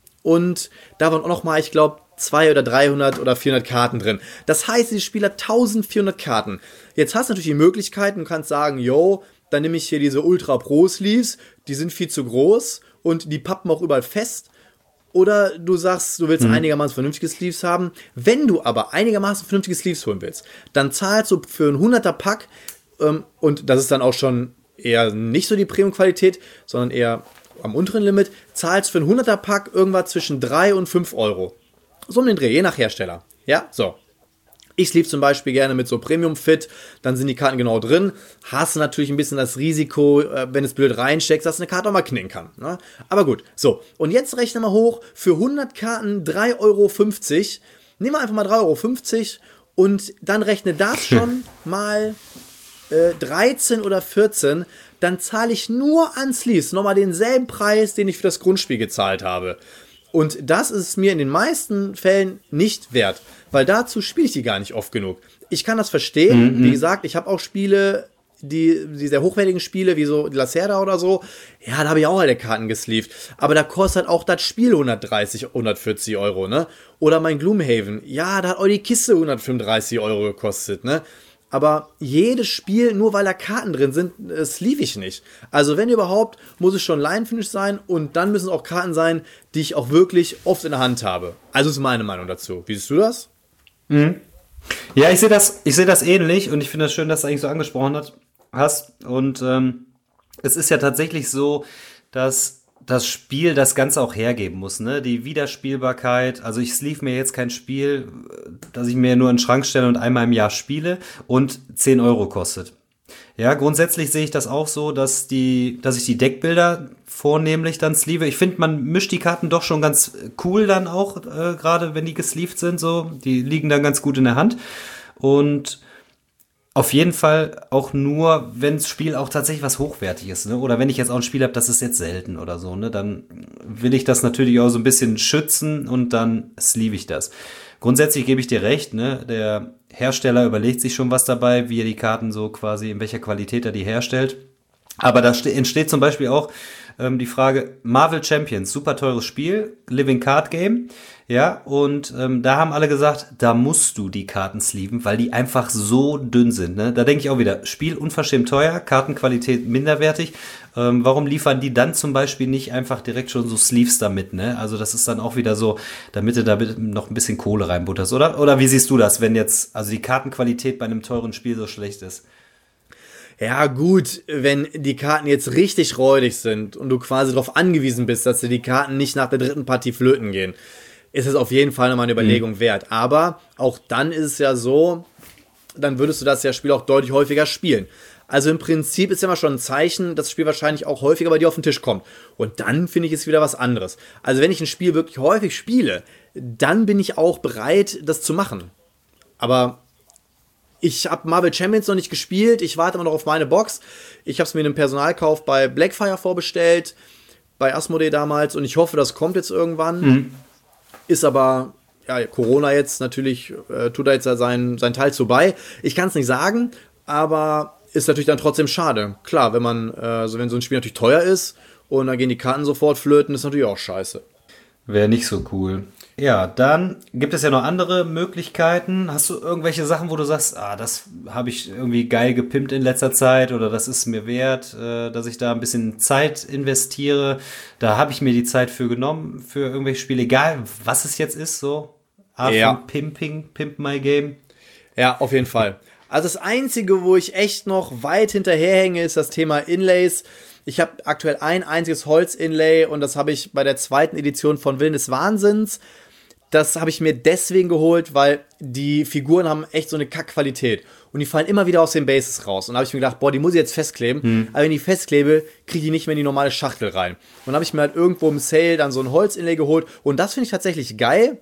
Und da waren auch noch mal, ich glaube, zweihundert oder dreihundert oder vierhundert Karten drin. Das heißt, dieses Spiel hat eintausendvierhundert Karten. Jetzt hast du natürlich die Möglichkeit und kannst sagen, yo, dann nehme ich hier diese Ultra Pro Sleeves, die sind viel zu groß und die pappen auch überall fest. Oder du sagst, du willst mhm. einigermaßen vernünftige Sleeves haben. Wenn du aber einigermaßen vernünftige Sleeves holen willst, dann zahlst du für ein hunderter Pack, ähm, und das ist dann auch schon eher nicht so die Premium-Qualität, sondern eher am unteren Limit, zahlst für ein hunderter Pack irgendwas zwischen drei und fünf Euro. So um den Dreh, je nach Hersteller. Ja, so. Ich sleeve zum Beispiel gerne mit so Premium-Fit, dann sind die Karten genau drin. Hast du natürlich ein bisschen das Risiko, wenn es blöd reinsteckst, dass eine Karte auch mal knicken kann. Ne? Aber gut, so. Und jetzt rechne mal hoch, für hundert Karten drei Euro fünfzig. Nehmen wir einfach mal drei Euro fünfzig und dann rechne das schon mal äh, dreizehn oder vierzehn. Dann zahle ich nur an Sleeves nochmal denselben Preis, den ich für das Grundspiel gezahlt habe. Und das ist mir in den meisten Fällen nicht wert, weil dazu spiele ich die gar nicht oft genug. Ich kann das verstehen, mhm. wie gesagt, ich habe auch Spiele, die, die sehr hochwertigen Spiele, wie so Lacerda oder so, ja, da habe ich auch alle Karten gesleeved, aber da kostet auch das Spiel hundertdreißig, hundertvierzig Euro, ne? Oder mein Gloomhaven, ja, da hat auch die Kiste hundertfünfunddreißig Euro gekostet, ne? Aber jedes Spiel, nur weil da Karten drin sind, das sleeve ich nicht. Also wenn überhaupt, muss es schon Line-Finish sein und dann müssen auch Karten sein, die ich auch wirklich oft in der Hand habe. Also ist meine Meinung dazu. Wie siehst du das? Mhm. Ja, ich sehe das, ich sehe das ähnlich und ich finde es schön, dass du eigentlich so angesprochen hat, hast. Und ähm, es ist ja tatsächlich so, dass das Spiel das Ganze auch hergeben muss, ne? Die Wiederspielbarkeit, also ich sleeve mir jetzt kein Spiel, das ich mir nur in den Schrank stelle und einmal im Jahr spiele und zehn Euro kostet. Ja, grundsätzlich sehe ich das auch so, dass die, dass ich die Deckbilder vornehmlich dann sleeve. Ich finde, man mischt die Karten doch schon ganz cool dann auch, äh, gerade wenn die gesleeved sind, so. Die liegen dann ganz gut in der Hand. Und auf jeden Fall auch nur, wenn das Spiel auch tatsächlich was Hochwertiges, ne? Oder wenn ich jetzt auch ein Spiel habe, das ist jetzt selten oder so, ne? Dann will ich das natürlich auch so ein bisschen schützen und dann sleeve ich das. Grundsätzlich gebe ich dir recht, ne? Der Hersteller überlegt sich schon was dabei, wie er die Karten so quasi, in welcher Qualität er die herstellt. Aber da ste- entsteht zum Beispiel auch ähm, die Frage, Marvel Champions, super teures Spiel, Living Card Game. Ja, und ähm, da haben alle gesagt, da musst du die Karten sleeven, weil die einfach so dünn sind. Ne? Da denke ich auch wieder, Spiel unverschämt teuer, Kartenqualität minderwertig. Ähm, warum liefern die dann zum Beispiel nicht einfach direkt schon so Sleeves damit? Ne? Also das ist dann auch wieder so, damit du da noch ein bisschen Kohle reinbutterst, oder? Oder wie siehst du das, wenn jetzt also die Kartenqualität bei einem teuren Spiel so schlecht ist? Ja gut, wenn die Karten jetzt richtig räudig sind und du quasi darauf angewiesen bist, dass dir die Karten nicht nach der dritten Partie flöten gehen, ist es auf jeden Fall nochmal eine Überlegung mhm. wert. Aber auch dann ist es ja so, dann würdest du das ja Spiel auch deutlich häufiger spielen. Also im Prinzip ist ja immer schon ein Zeichen, dass das Spiel wahrscheinlich auch häufiger bei dir auf den Tisch kommt. Und dann finde ich es wieder was anderes. Also wenn ich ein Spiel wirklich häufig spiele, dann bin ich auch bereit, das zu machen. Aber ich habe Marvel Champions noch nicht gespielt. Ich warte immer noch auf meine Box. Ich habe es mir in einem Personalkauf bei Blackfire vorbestellt, bei Asmodee damals. Und ich hoffe, das kommt jetzt irgendwann. Mhm. Ist aber, ja, Corona jetzt natürlich, äh, tut da jetzt sein, sein Teil zu bei. Ich kann es nicht sagen, aber ist natürlich dann trotzdem schade. Klar, wenn man, äh, also wenn so ein Spiel natürlich teuer ist und dann gehen die Karten sofort flöten, ist natürlich auch scheiße. Wäre nicht so cool. Ja, dann gibt es ja noch andere Möglichkeiten. Hast du irgendwelche Sachen, wo du sagst, ah, das habe ich irgendwie geil gepimpt in letzter Zeit oder das ist mir wert, äh, dass ich da ein bisschen Zeit investiere. Da habe ich mir die Zeit für genommen, für irgendwelche Spiele, egal was es jetzt ist, so Art ja. von Pimping, Pimp My Game. Ja, auf jeden Fall. Also das Einzige, wo ich echt noch weit hinterherhänge, ist das Thema Inlays. Ich habe aktuell ein einziges Holz-Inlay und das habe ich bei der zweiten Edition von Willen des Wahnsinns. das habe ich mir deswegen geholt, weil die Figuren haben echt so eine Kackqualität. Und die fallen immer wieder aus den Bases raus. Und da habe ich mir gedacht, boah, die muss ich jetzt festkleben. Hm. Aber wenn die festklebe, kriege ich die nicht mehr in die normale Schachtel rein. Und dann habe ich mir halt irgendwo im Sale dann so ein Holzinlay geholt. Und das finde ich tatsächlich geil.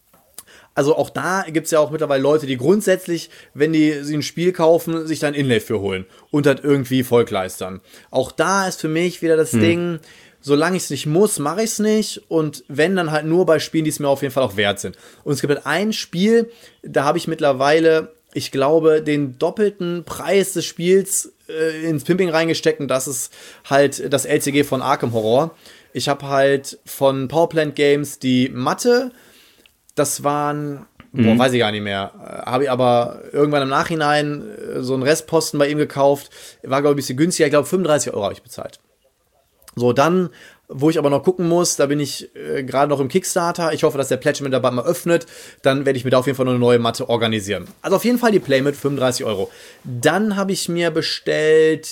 Also auch da gibt es ja auch mittlerweile Leute, die grundsätzlich, wenn die sich ein Spiel kaufen, sich da ein Inlay für holen. Und das irgendwie vollkleistern. Auch da ist für mich wieder das hm. Ding... Solange ich es nicht muss, mache ich es nicht. Und wenn, dann halt nur bei Spielen, die es mir auf jeden Fall auch wert sind. Und es gibt halt ein Spiel, da habe ich mittlerweile, ich glaube, den doppelten Preis des Spiels äh, ins Pimping reingesteckt. Und das ist halt das L C G von Arkham Horror. Ich habe halt von Powerplant Games die Matte. Das waren, mhm. boah, weiß ich gar nicht mehr. Habe ich aber irgendwann im Nachhinein so einen Restposten bei ihm gekauft. War, glaube ich, ein bisschen günstiger. Ich glaube, fünfunddreißig Euro habe ich bezahlt. So, dann, wo ich aber noch gucken muss, da bin ich äh, gerade noch im Kickstarter. Ich hoffe, dass der Pledge mir dabei mal öffnet. Dann werde ich mir da auf jeden Fall noch eine neue Matte organisieren. Also auf jeden Fall die Play mit fünfunddreißig Euro. Dann habe ich mir bestellt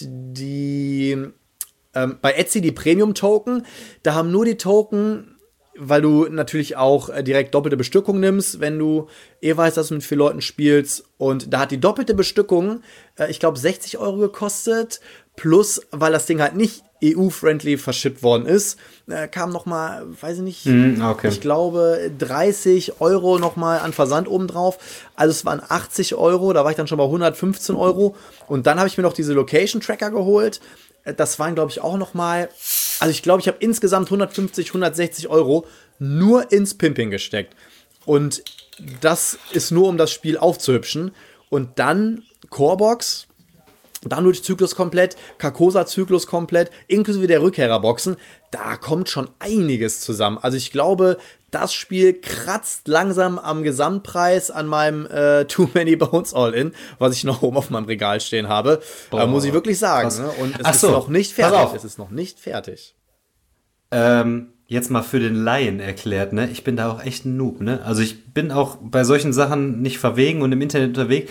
die ähm, bei Etsy die Premium-Token. Da haben nur die Token, weil du natürlich auch äh, direkt doppelte Bestückung nimmst, wenn du eh weißt, dass du mit vier Leuten spielst. Und da hat die doppelte Bestückung, äh, ich glaube, sechzig Euro gekostet. Plus, weil das Ding halt nicht E U-friendly verschippt worden ist, äh, kam nochmal, weiß ich nicht, mm, okay. ich glaube dreißig Euro nochmal an Versand obendrauf. Also es waren achtzig Euro, da war ich dann schon bei hundertfünfzehn Euro. Und dann habe ich mir noch diese Location-Tracker geholt. Das waren, glaube ich, auch nochmal, also ich glaube, ich habe insgesamt hundertfünfzig, hundertsechzig Euro nur ins Pimping gesteckt. Und das ist nur, um das Spiel aufzuhübschen. Und dann Corebox, dann durch Zyklus komplett, Carcosa-Zyklus komplett, inklusive der Rückkehrerboxen. Da kommt schon einiges zusammen. Also ich glaube, das Spiel kratzt langsam am Gesamtpreis an meinem äh, Too Many Bones All-In, was ich noch oben auf meinem Regal stehen habe. Boah, äh, muss ich wirklich sagen. Ne? Und es Ach ist so, noch nicht fertig. Es ist noch nicht fertig. Ähm, jetzt mal für den Laien erklärt, ne? Ich bin da auch echt ein Noob, ne? Also ich bin auch bei solchen Sachen nicht verwegen und im Internet unterwegs.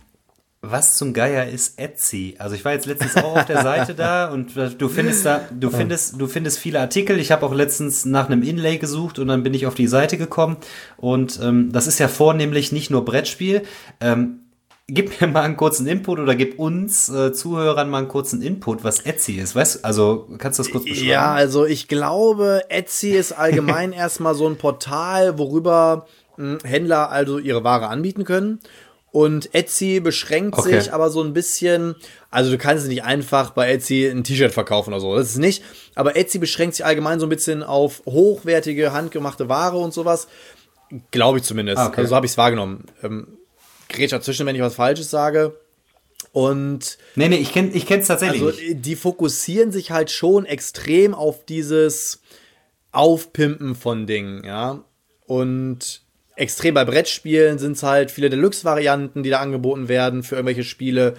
Was zum Geier ist Etsy? Also ich war jetzt letztens auch auf der Seite da und du findest da, du findest, du findest viele Artikel. Ich habe auch letztens nach einem Inlay gesucht und dann bin ich auf die Seite gekommen und ähm, das ist ja vornehmlich nicht nur Brettspiel. Ähm, gib mir mal einen kurzen Input oder gib uns äh, Zuhörern mal einen kurzen Input, was Etsy ist. Weißt du, also kannst du das kurz beschreiben? Ja, also ich glaube, Etsy ist allgemein erstmal so ein Portal, worüber mh, Händler also ihre Ware anbieten können. Und Etsy beschränkt okay. sich aber so ein bisschen, also du kannst nicht einfach bei Etsy ein T-Shirt verkaufen oder so, das ist nicht. Aber Etsy beschränkt sich allgemein so ein bisschen auf hochwertige, handgemachte Ware und sowas. Glaube ich zumindest. Okay. Also so habe ich es wahrgenommen. Ähm, Grätsch dazwischen, wenn ich was Falsches sage. Und nee, nee, ich kenn, ich kenn's tatsächlich also, nicht. Die fokussieren sich halt schon extrem auf dieses Aufpimpen von Dingen, ja. Und extrem bei Brettspielen sind es halt viele Deluxe-Varianten, die da angeboten werden für irgendwelche Spiele.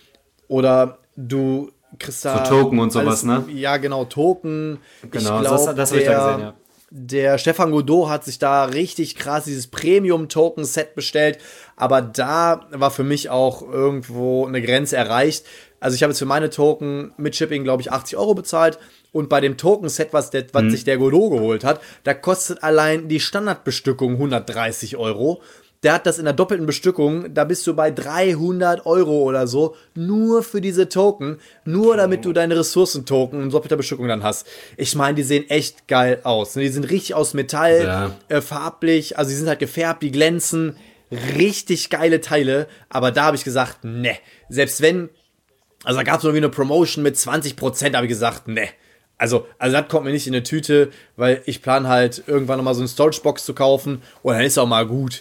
Oder du kriegst da... So Token und sowas, alles, ne? Ja, genau, Token. Genau, ich glaub, das, das habe ich da gesehen, ja. Der Stefan Godot hat sich da richtig krass dieses Premium-Token-Set bestellt. Aber da war für mich auch irgendwo eine Grenze erreicht. Also ich habe jetzt für meine Token mit Shipping, glaube ich, achtzig Euro bezahlt. Und bei dem Token-Set, was, der, was hm. sich der Godot geholt hat, da kostet allein die Standardbestückung hundertdreißig Euro. Der hat das in der doppelten Bestückung, da bist du bei dreihundert Euro oder so, nur für diese Token, nur damit du deine Ressourcentoken in doppelter Bestückung dann hast. Ich meine, die sehen echt geil aus. Die sind richtig aus Metall, ja. äh, farblich, also die sind halt gefärbt, die glänzen. Richtig geile Teile, aber da habe ich gesagt, ne. Selbst wenn, also da gab es irgendwie eine Promotion mit zwanzig Prozent, habe ich gesagt, ne. Also, also das kommt mir nicht in eine Tüte, weil ich plane halt irgendwann nochmal so eine Storage-Box zu kaufen und dann ist auch mal gut.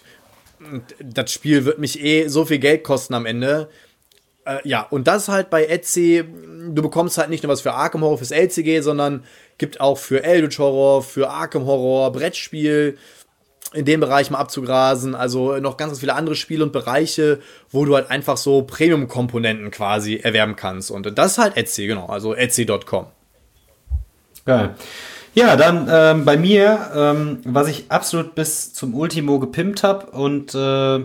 Das Spiel wird mich eh so viel Geld kosten am Ende. Äh, ja, und das halt bei Etsy, du bekommst halt nicht nur was für Arkham Horror fürs L C G, sondern gibt auch für Eldritch Horror, für Arkham Horror, Brettspiel, in dem Bereich mal abzugrasen, also noch ganz, ganz viele andere Spiele und Bereiche, wo du halt einfach so Premium-Komponenten quasi erwerben kannst. Und das ist halt Etsy, genau, also etsy Punkt com. Geil. Ja, dann ähm, bei mir, ähm, was ich absolut bis zum Ultimo gepimpt habe und äh,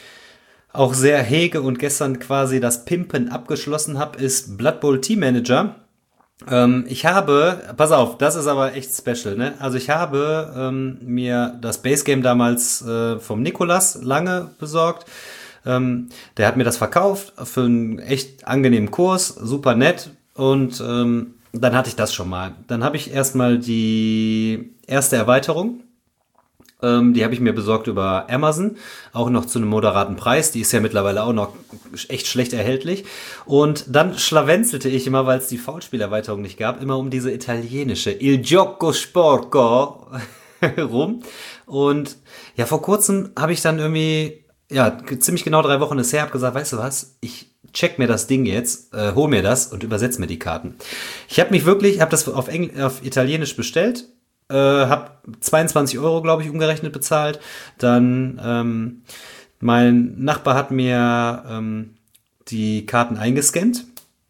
auch sehr hege und gestern quasi das Pimpen abgeschlossen habe, ist Blood Bowl Team Manager. Ähm, ich habe, pass auf, das ist aber echt special, ne? Also ich habe ähm, mir das Base Game damals äh, vom Nikolas Lange besorgt. Ähm, der hat mir das verkauft für einen echt angenehmen Kurs, super nett. Und ähm, dann hatte ich das schon mal. Dann habe ich erstmal die erste Erweiterung. Ähm, die habe ich mir besorgt über Amazon, auch noch zu einem moderaten Preis. Die ist ja mittlerweile auch noch echt schlecht erhältlich. Und dann schlawenzelte ich immer, weil es die Foulspielerweiterung nicht gab, immer um diese italienische Il Gioco Sporco rum. Und ja, vor kurzem habe ich dann irgendwie, ja, ziemlich genau drei Wochen ist her, habe gesagt, weißt du was, ich check mir das Ding jetzt, äh, hol mir das und übersetze mir die Karten. Ich habe mich wirklich, habe das auf, Engl- auf Italienisch bestellt, äh, habe zweiundzwanzig Euro, glaube ich, umgerechnet bezahlt. Dann ähm, mein Nachbar hat mir ähm, die Karten eingescannt.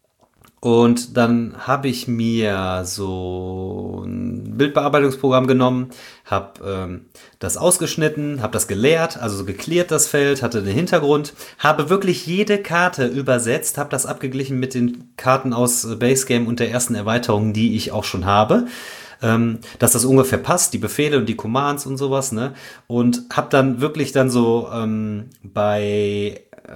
Und dann habe ich mir so ein Bildbearbeitungsprogramm genommen, habe ähm, das ausgeschnitten, habe das geleert, also so geklärt das Feld, hatte den Hintergrund, habe wirklich jede Karte übersetzt, habe das abgeglichen mit den Karten aus Base Game und der ersten Erweiterung, die ich auch schon habe, ähm, dass das ungefähr passt, die Befehle und die Commands und sowas, ne? Und habe dann wirklich dann so ähm, bei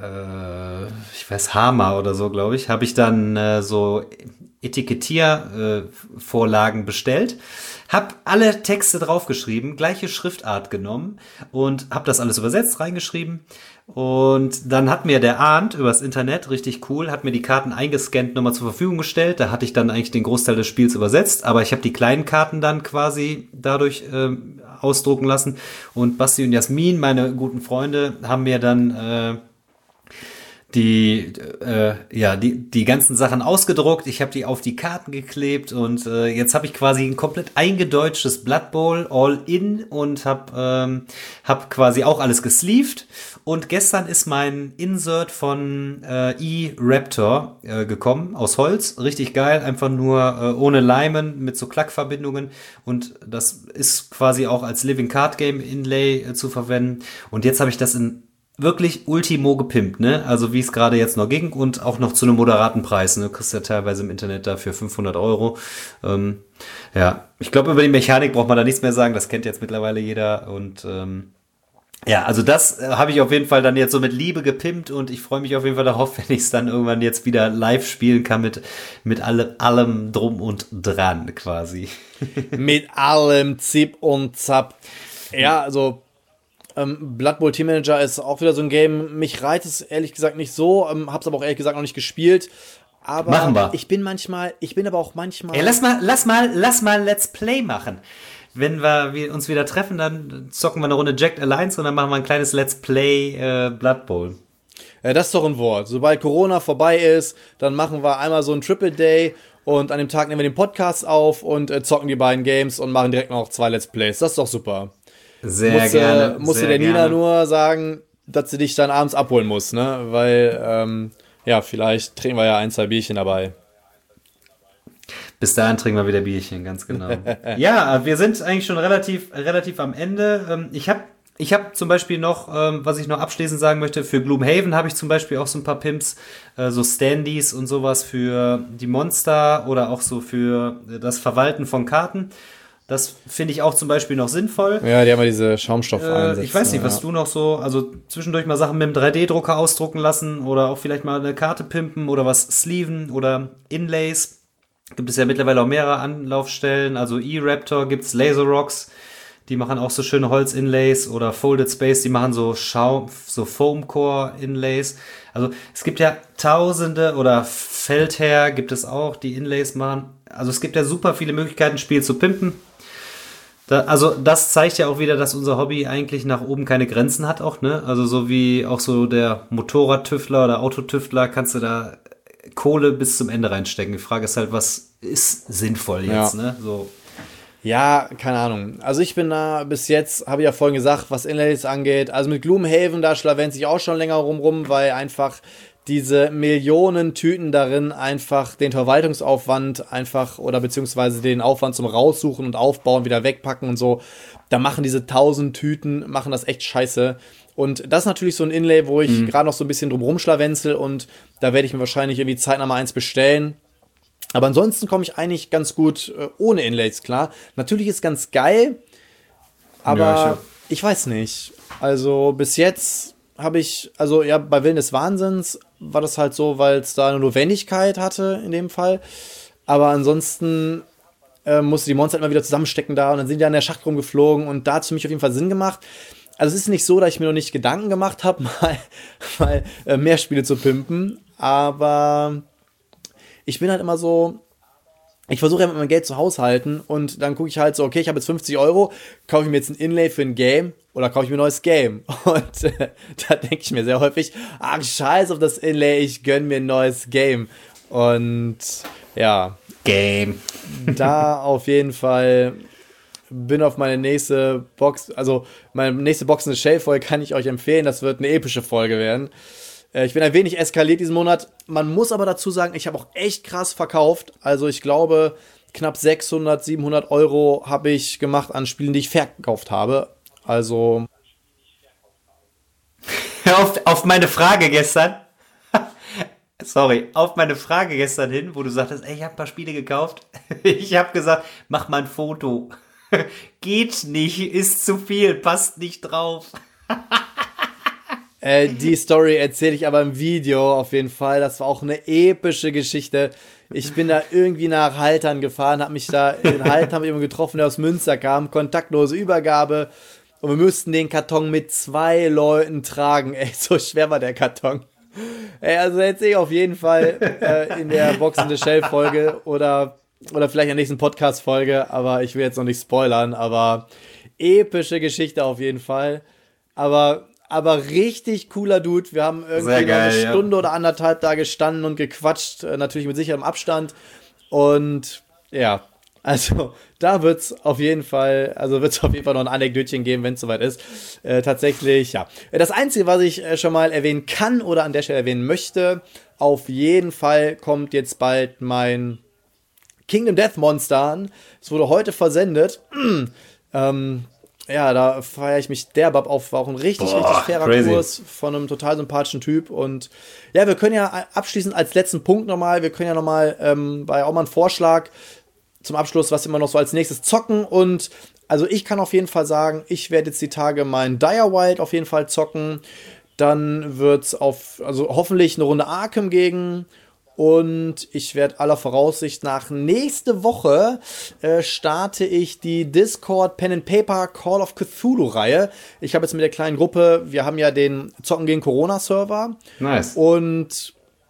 ich weiß, Hama oder so, glaube ich, habe ich dann äh, so Etikettiervorlagen äh, bestellt, habe alle Texte draufgeschrieben, gleiche Schriftart genommen und habe das alles übersetzt, reingeschrieben. Und dann hat mir der Arndt übers Internet, richtig cool, hat mir die Karten eingescannt nochmal zur Verfügung gestellt. Da hatte ich dann eigentlich den Großteil des Spiels übersetzt, aber ich habe die kleinen Karten dann quasi dadurch ähm, ausdrucken lassen. Und Basti und Jasmin, meine guten Freunde, haben mir dann äh, die äh, ja die die ganzen Sachen ausgedruckt, ich habe die auf die Karten geklebt und äh, jetzt habe ich quasi ein komplett eingedeutschtes Blood Bowl all in und habe ähm, hab quasi auch alles gesleeved und gestern ist mein Insert von äh, E-Raptor äh, gekommen aus Holz, richtig geil, einfach nur äh, ohne Leimen mit so Klackverbindungen und das ist quasi auch als Living Card Game Inlay äh, zu verwenden und jetzt habe ich das in wirklich Ultimo gepimpt, ne? Also wie es gerade jetzt noch ging und auch noch zu einem moderaten Preis, ne? Du kriegst ja teilweise im Internet dafür fünfhundert Euro. Ähm, ja, ich glaube, über die Mechanik braucht man da nichts mehr sagen, das kennt jetzt mittlerweile jeder und ähm, ja, also das äh, habe ich auf jeden Fall dann jetzt so mit Liebe gepimpt und ich freue mich auf jeden Fall darauf, wenn ich es dann irgendwann jetzt wieder live spielen kann mit, mit alle, allem drum und dran quasi. Mit allem Zip und Zap. Ja, also Ähm, Blood Bowl Team Manager ist auch wieder so ein Game. Mich reizt es ehrlich gesagt nicht so. Ähm, hab's aber auch ehrlich gesagt noch nicht gespielt. Aber machen wir. Ich bin manchmal, ich bin aber auch manchmal. Ey, lass mal, lass mal, lass mal Let's Play machen. Wenn wir, wir uns wieder treffen, dann zocken wir eine Runde Jacked Alliance und dann machen wir ein kleines Let's Play äh, Blood Bowl. Ja, das ist doch ein Wort. Sobald Corona vorbei ist, dann machen wir einmal so ein Triple Day und an dem Tag nehmen wir den Podcast auf und äh, zocken die beiden Games und machen direkt noch zwei Let's Plays. Das ist doch super. Sehr muss, gerne. Äh, musste sehr der Nina gerne. nur sagen, dass sie dich dann abends abholen muss, ne? Weil, ähm, ja, vielleicht trinken wir ja ein, zwei Bierchen dabei. Bis dahin trinken wir wieder Bierchen, ganz genau. Ja, wir sind eigentlich schon relativ, relativ am Ende. Ich habe ich hab zum Beispiel noch, was ich noch abschließend sagen möchte, für Gloomhaven habe ich zum Beispiel auch so ein paar Pimps, so Standees und sowas für die Monster oder auch so für das Verwalten von Karten. Das finde ich auch zum Beispiel noch sinnvoll. Ja, die haben ja diese Schaumstoff äh, Ich weiß nicht, was ja. du noch so, also zwischendurch mal Sachen mit dem drei D-Drucker ausdrucken lassen oder auch vielleicht mal eine Karte pimpen oder was sleeven oder Inlays. Gibt es ja mittlerweile auch mehrere Anlaufstellen. Also E-Raptor gibt's, Laser Rocks, die machen auch so schöne Holz-Inlays oder Folded Space, die machen so Schaum, so Foam-Core-Inlays. Also es gibt ja tausende oder Feldherr gibt es auch, die Inlays machen. Also es gibt ja super viele Möglichkeiten, ein Spiel zu pimpen. Da, also das zeigt ja auch wieder, dass unser Hobby eigentlich nach oben keine Grenzen hat auch, ne? Also so wie auch so der Motorradtüftler oder Autotüftler kannst du da Kohle bis zum Ende reinstecken. Die Frage ist halt, was ist sinnvoll jetzt, ja. ne? So. Ja, keine Ahnung. Also ich bin da bis jetzt, habe ich ja vorhin gesagt, was Inlays angeht, also mit Gloomhaven, da schlawenzt ich auch schon länger rum rum, weil einfach diese Millionen Tüten darin einfach den Verwaltungsaufwand einfach oder beziehungsweise den Aufwand zum Raussuchen und Aufbauen, wieder wegpacken und so, da machen diese tausend Tüten, machen das echt scheiße. Und das ist natürlich so ein Inlay, wo ich mhm. gerade noch so ein bisschen drum rumschlawenzel und da werde ich mir wahrscheinlich irgendwie zeitnah mal eins bestellen. Aber ansonsten komme ich eigentlich ganz gut äh, ohne Inlays klar. Natürlich ist ganz geil, aber Ja, ich- ich weiß nicht. Also bis jetzt habe ich, also ja, bei Willen des Wahnsinns war das halt so, weil es da eine Notwendigkeit hatte in dem Fall. Aber ansonsten äh, musste die Monster immer wieder zusammenstecken da und dann sind die an der Schacht rumgeflogen und da hat es für mich auf jeden Fall Sinn gemacht. Also es ist nicht so, dass ich mir noch nicht Gedanken gemacht habe, mal, mal äh, mehr Spiele zu pimpen, aber ich bin halt immer so, ich versuche ja mit meinem Geld zu haushalten und dann gucke ich halt so, okay, ich habe jetzt fünfzig Euro, kaufe ich mir jetzt ein Inlay für ein Game oder kaufe ich mir ein neues Game? Und äh, da denke ich mir sehr häufig, ach scheiß auf das Inlay, ich gönne mir ein neues Game. Und ja, Game. da auf jeden Fall bin auf meine nächste Box, also meine nächste Box in the Shell-Folge kann ich euch empfehlen, das wird eine epische Folge werden. Ich bin ein wenig eskaliert diesen Monat. Man muss aber dazu sagen, ich habe auch echt krass verkauft. Also ich glaube, knapp sechshundert, siebenhundert Euro habe ich gemacht an Spielen, die ich verkauft habe. Also auf, auf meine Frage gestern, sorry, auf meine Frage gestern hin, wo du sagtest, ey, ich habe ein paar Spiele gekauft. Ich habe gesagt, mach mal ein Foto. Geht nicht, ist zu viel, passt nicht drauf. Äh, die Story erzähle ich aber im Video auf jeden Fall. Das war auch eine epische Geschichte. Ich bin da irgendwie nach Haltern gefahren, habe mich da in Haltern mit jemandem getroffen, der aus Münster kam. Kontaktlose Übergabe. Und wir mussten den Karton mit zwei Leuten tragen. Ey, so schwer war der Karton. Ey, also erzähle ich auf jeden Fall äh, in der Box in the Shell Folge oder, oder vielleicht in der nächsten Podcast-Folge. Aber ich will jetzt noch nicht spoilern. Aber epische Geschichte auf jeden Fall. Aber... Aber richtig cooler Dude. Wir haben irgendwie Sehr geil, noch eine ja. Stunde oder anderthalb da gestanden und gequatscht. Äh, natürlich mit sicherem Abstand. Und ja, also da wird es auf jeden Fall, also wird es auf jeden Fall noch ein Anekdötchen geben, wenn es soweit ist. Äh, tatsächlich, ja. Das Einzige, was ich äh, schon mal erwähnen kann oder an der Stelle erwähnen möchte, auf jeden Fall kommt jetzt bald mein Kingdom Death Monster an. Es wurde heute versendet. ähm, Ja, da feiere ich mich derbab auf. War auch ein richtig, Boah, richtig fairer crazy. Kurs von einem total sympathischen Typ. Und ja, wir können ja abschließend als letzten Punkt nochmal, wir können ja nochmal ähm, bei auch mal einen Vorschlag zum Abschluss, was immer noch so als nächstes zocken. Und also ich kann auf jeden Fall sagen, ich werde jetzt die Tage mein Dire Wild auf jeden Fall zocken. Dann wird's auf, also hoffentlich eine Runde Arkham gegen. Und ich werde aller Voraussicht nach nächste Woche äh, starte ich die Discord Pen and Paper Call of Cthulhu Reihe. Ich habe jetzt mit der kleinen Gruppe, wir haben ja den Zocken gegen Corona Server. Nice. Und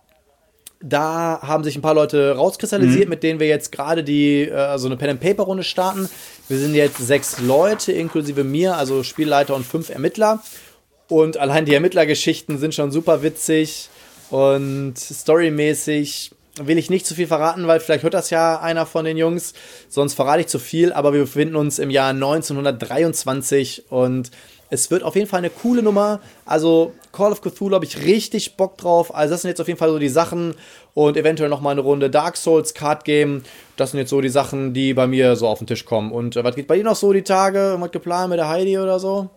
da haben sich ein paar Leute rauskristallisiert, mhm. mit denen wir jetzt gerade die, äh, also eine Pen and Paper Runde starten. Wir sind jetzt sechs Leute, inklusive mir, also Spielleiter und fünf Ermittler. Und allein die Ermittlergeschichten sind schon super witzig. Und storymäßig will ich nicht zu viel verraten, weil vielleicht hört das ja einer von den Jungs. Sonst verrate ich zu viel, aber wir befinden uns im Jahr neunzehnhundertdreiundzwanzig und es wird auf jeden Fall eine coole Nummer. Also Call of Cthulhu habe ich richtig Bock drauf. Also das sind jetzt auf jeden Fall so die Sachen und eventuell nochmal eine Runde Dark Souls Card Game. Das sind jetzt so die Sachen, die bei mir so auf den Tisch kommen. Und äh, was geht bei dir noch so die Tage? Irgendwas geplant mit der Heidi oder so?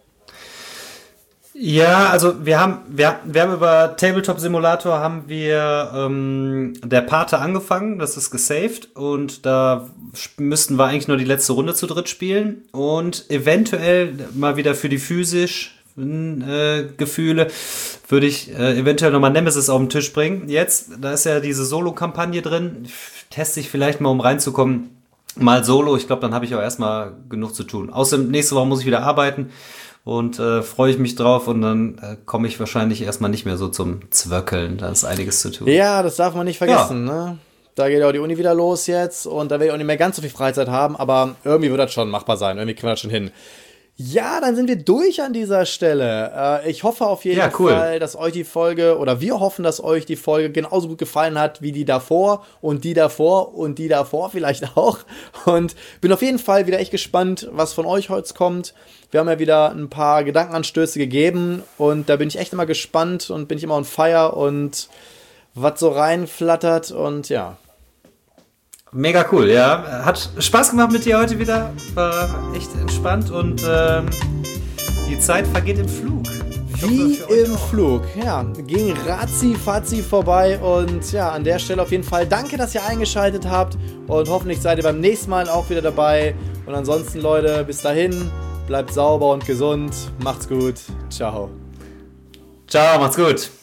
Ja, also wir haben, wir, wir haben über Tabletop Simulator haben wir ähm, der Pate angefangen, das ist gesaved und da müssten wir eigentlich nur die letzte Runde zu dritt spielen und eventuell mal wieder für die physisch äh, Gefühle würde ich äh, eventuell nochmal Nemesis auf den Tisch bringen. Jetzt, da ist ja diese Solo-Kampagne drin, teste ich vielleicht mal, um reinzukommen, mal Solo. Ich glaube, dann habe ich auch erstmal genug zu tun. Außerdem nächste Woche muss ich wieder arbeiten. Und äh, freue ich mich drauf und dann äh, komme ich wahrscheinlich erstmal nicht mehr so zum Zwöckeln. Da ist einiges zu tun. Ja, das darf man nicht vergessen. Ja. Ne? Da geht auch die Uni wieder los jetzt und da werde ich auch nicht mehr ganz so viel Freizeit haben, aber irgendwie wird das schon machbar sein. Irgendwie kriegen wir das schon hin. Ja, dann sind wir durch an dieser Stelle. Äh, ich hoffe auf jeden ja, cool. Fall, dass euch die Folge, oder wir hoffen, dass euch die Folge genauso gut gefallen hat wie die davor und die davor und die davor vielleicht auch. Und bin auf jeden Fall wieder echt gespannt, was von euch heute kommt. Wir haben ja wieder ein paar Gedankenanstöße gegeben und da bin ich echt immer gespannt und bin ich immer on fire und was so reinflattert und ja. Mega cool, ja. Hat Spaß gemacht mit dir heute wieder. War echt entspannt und ähm, die Zeit vergeht im Flug. Wie im Flug. Ja, ging ratzi-fatzi vorbei und ja, an der Stelle auf jeden Fall danke, dass ihr eingeschaltet habt und hoffentlich seid ihr beim nächsten Mal auch wieder dabei. Und ansonsten, Leute, bis dahin, bleibt sauber und gesund, macht's gut, ciao. Ciao, macht's gut.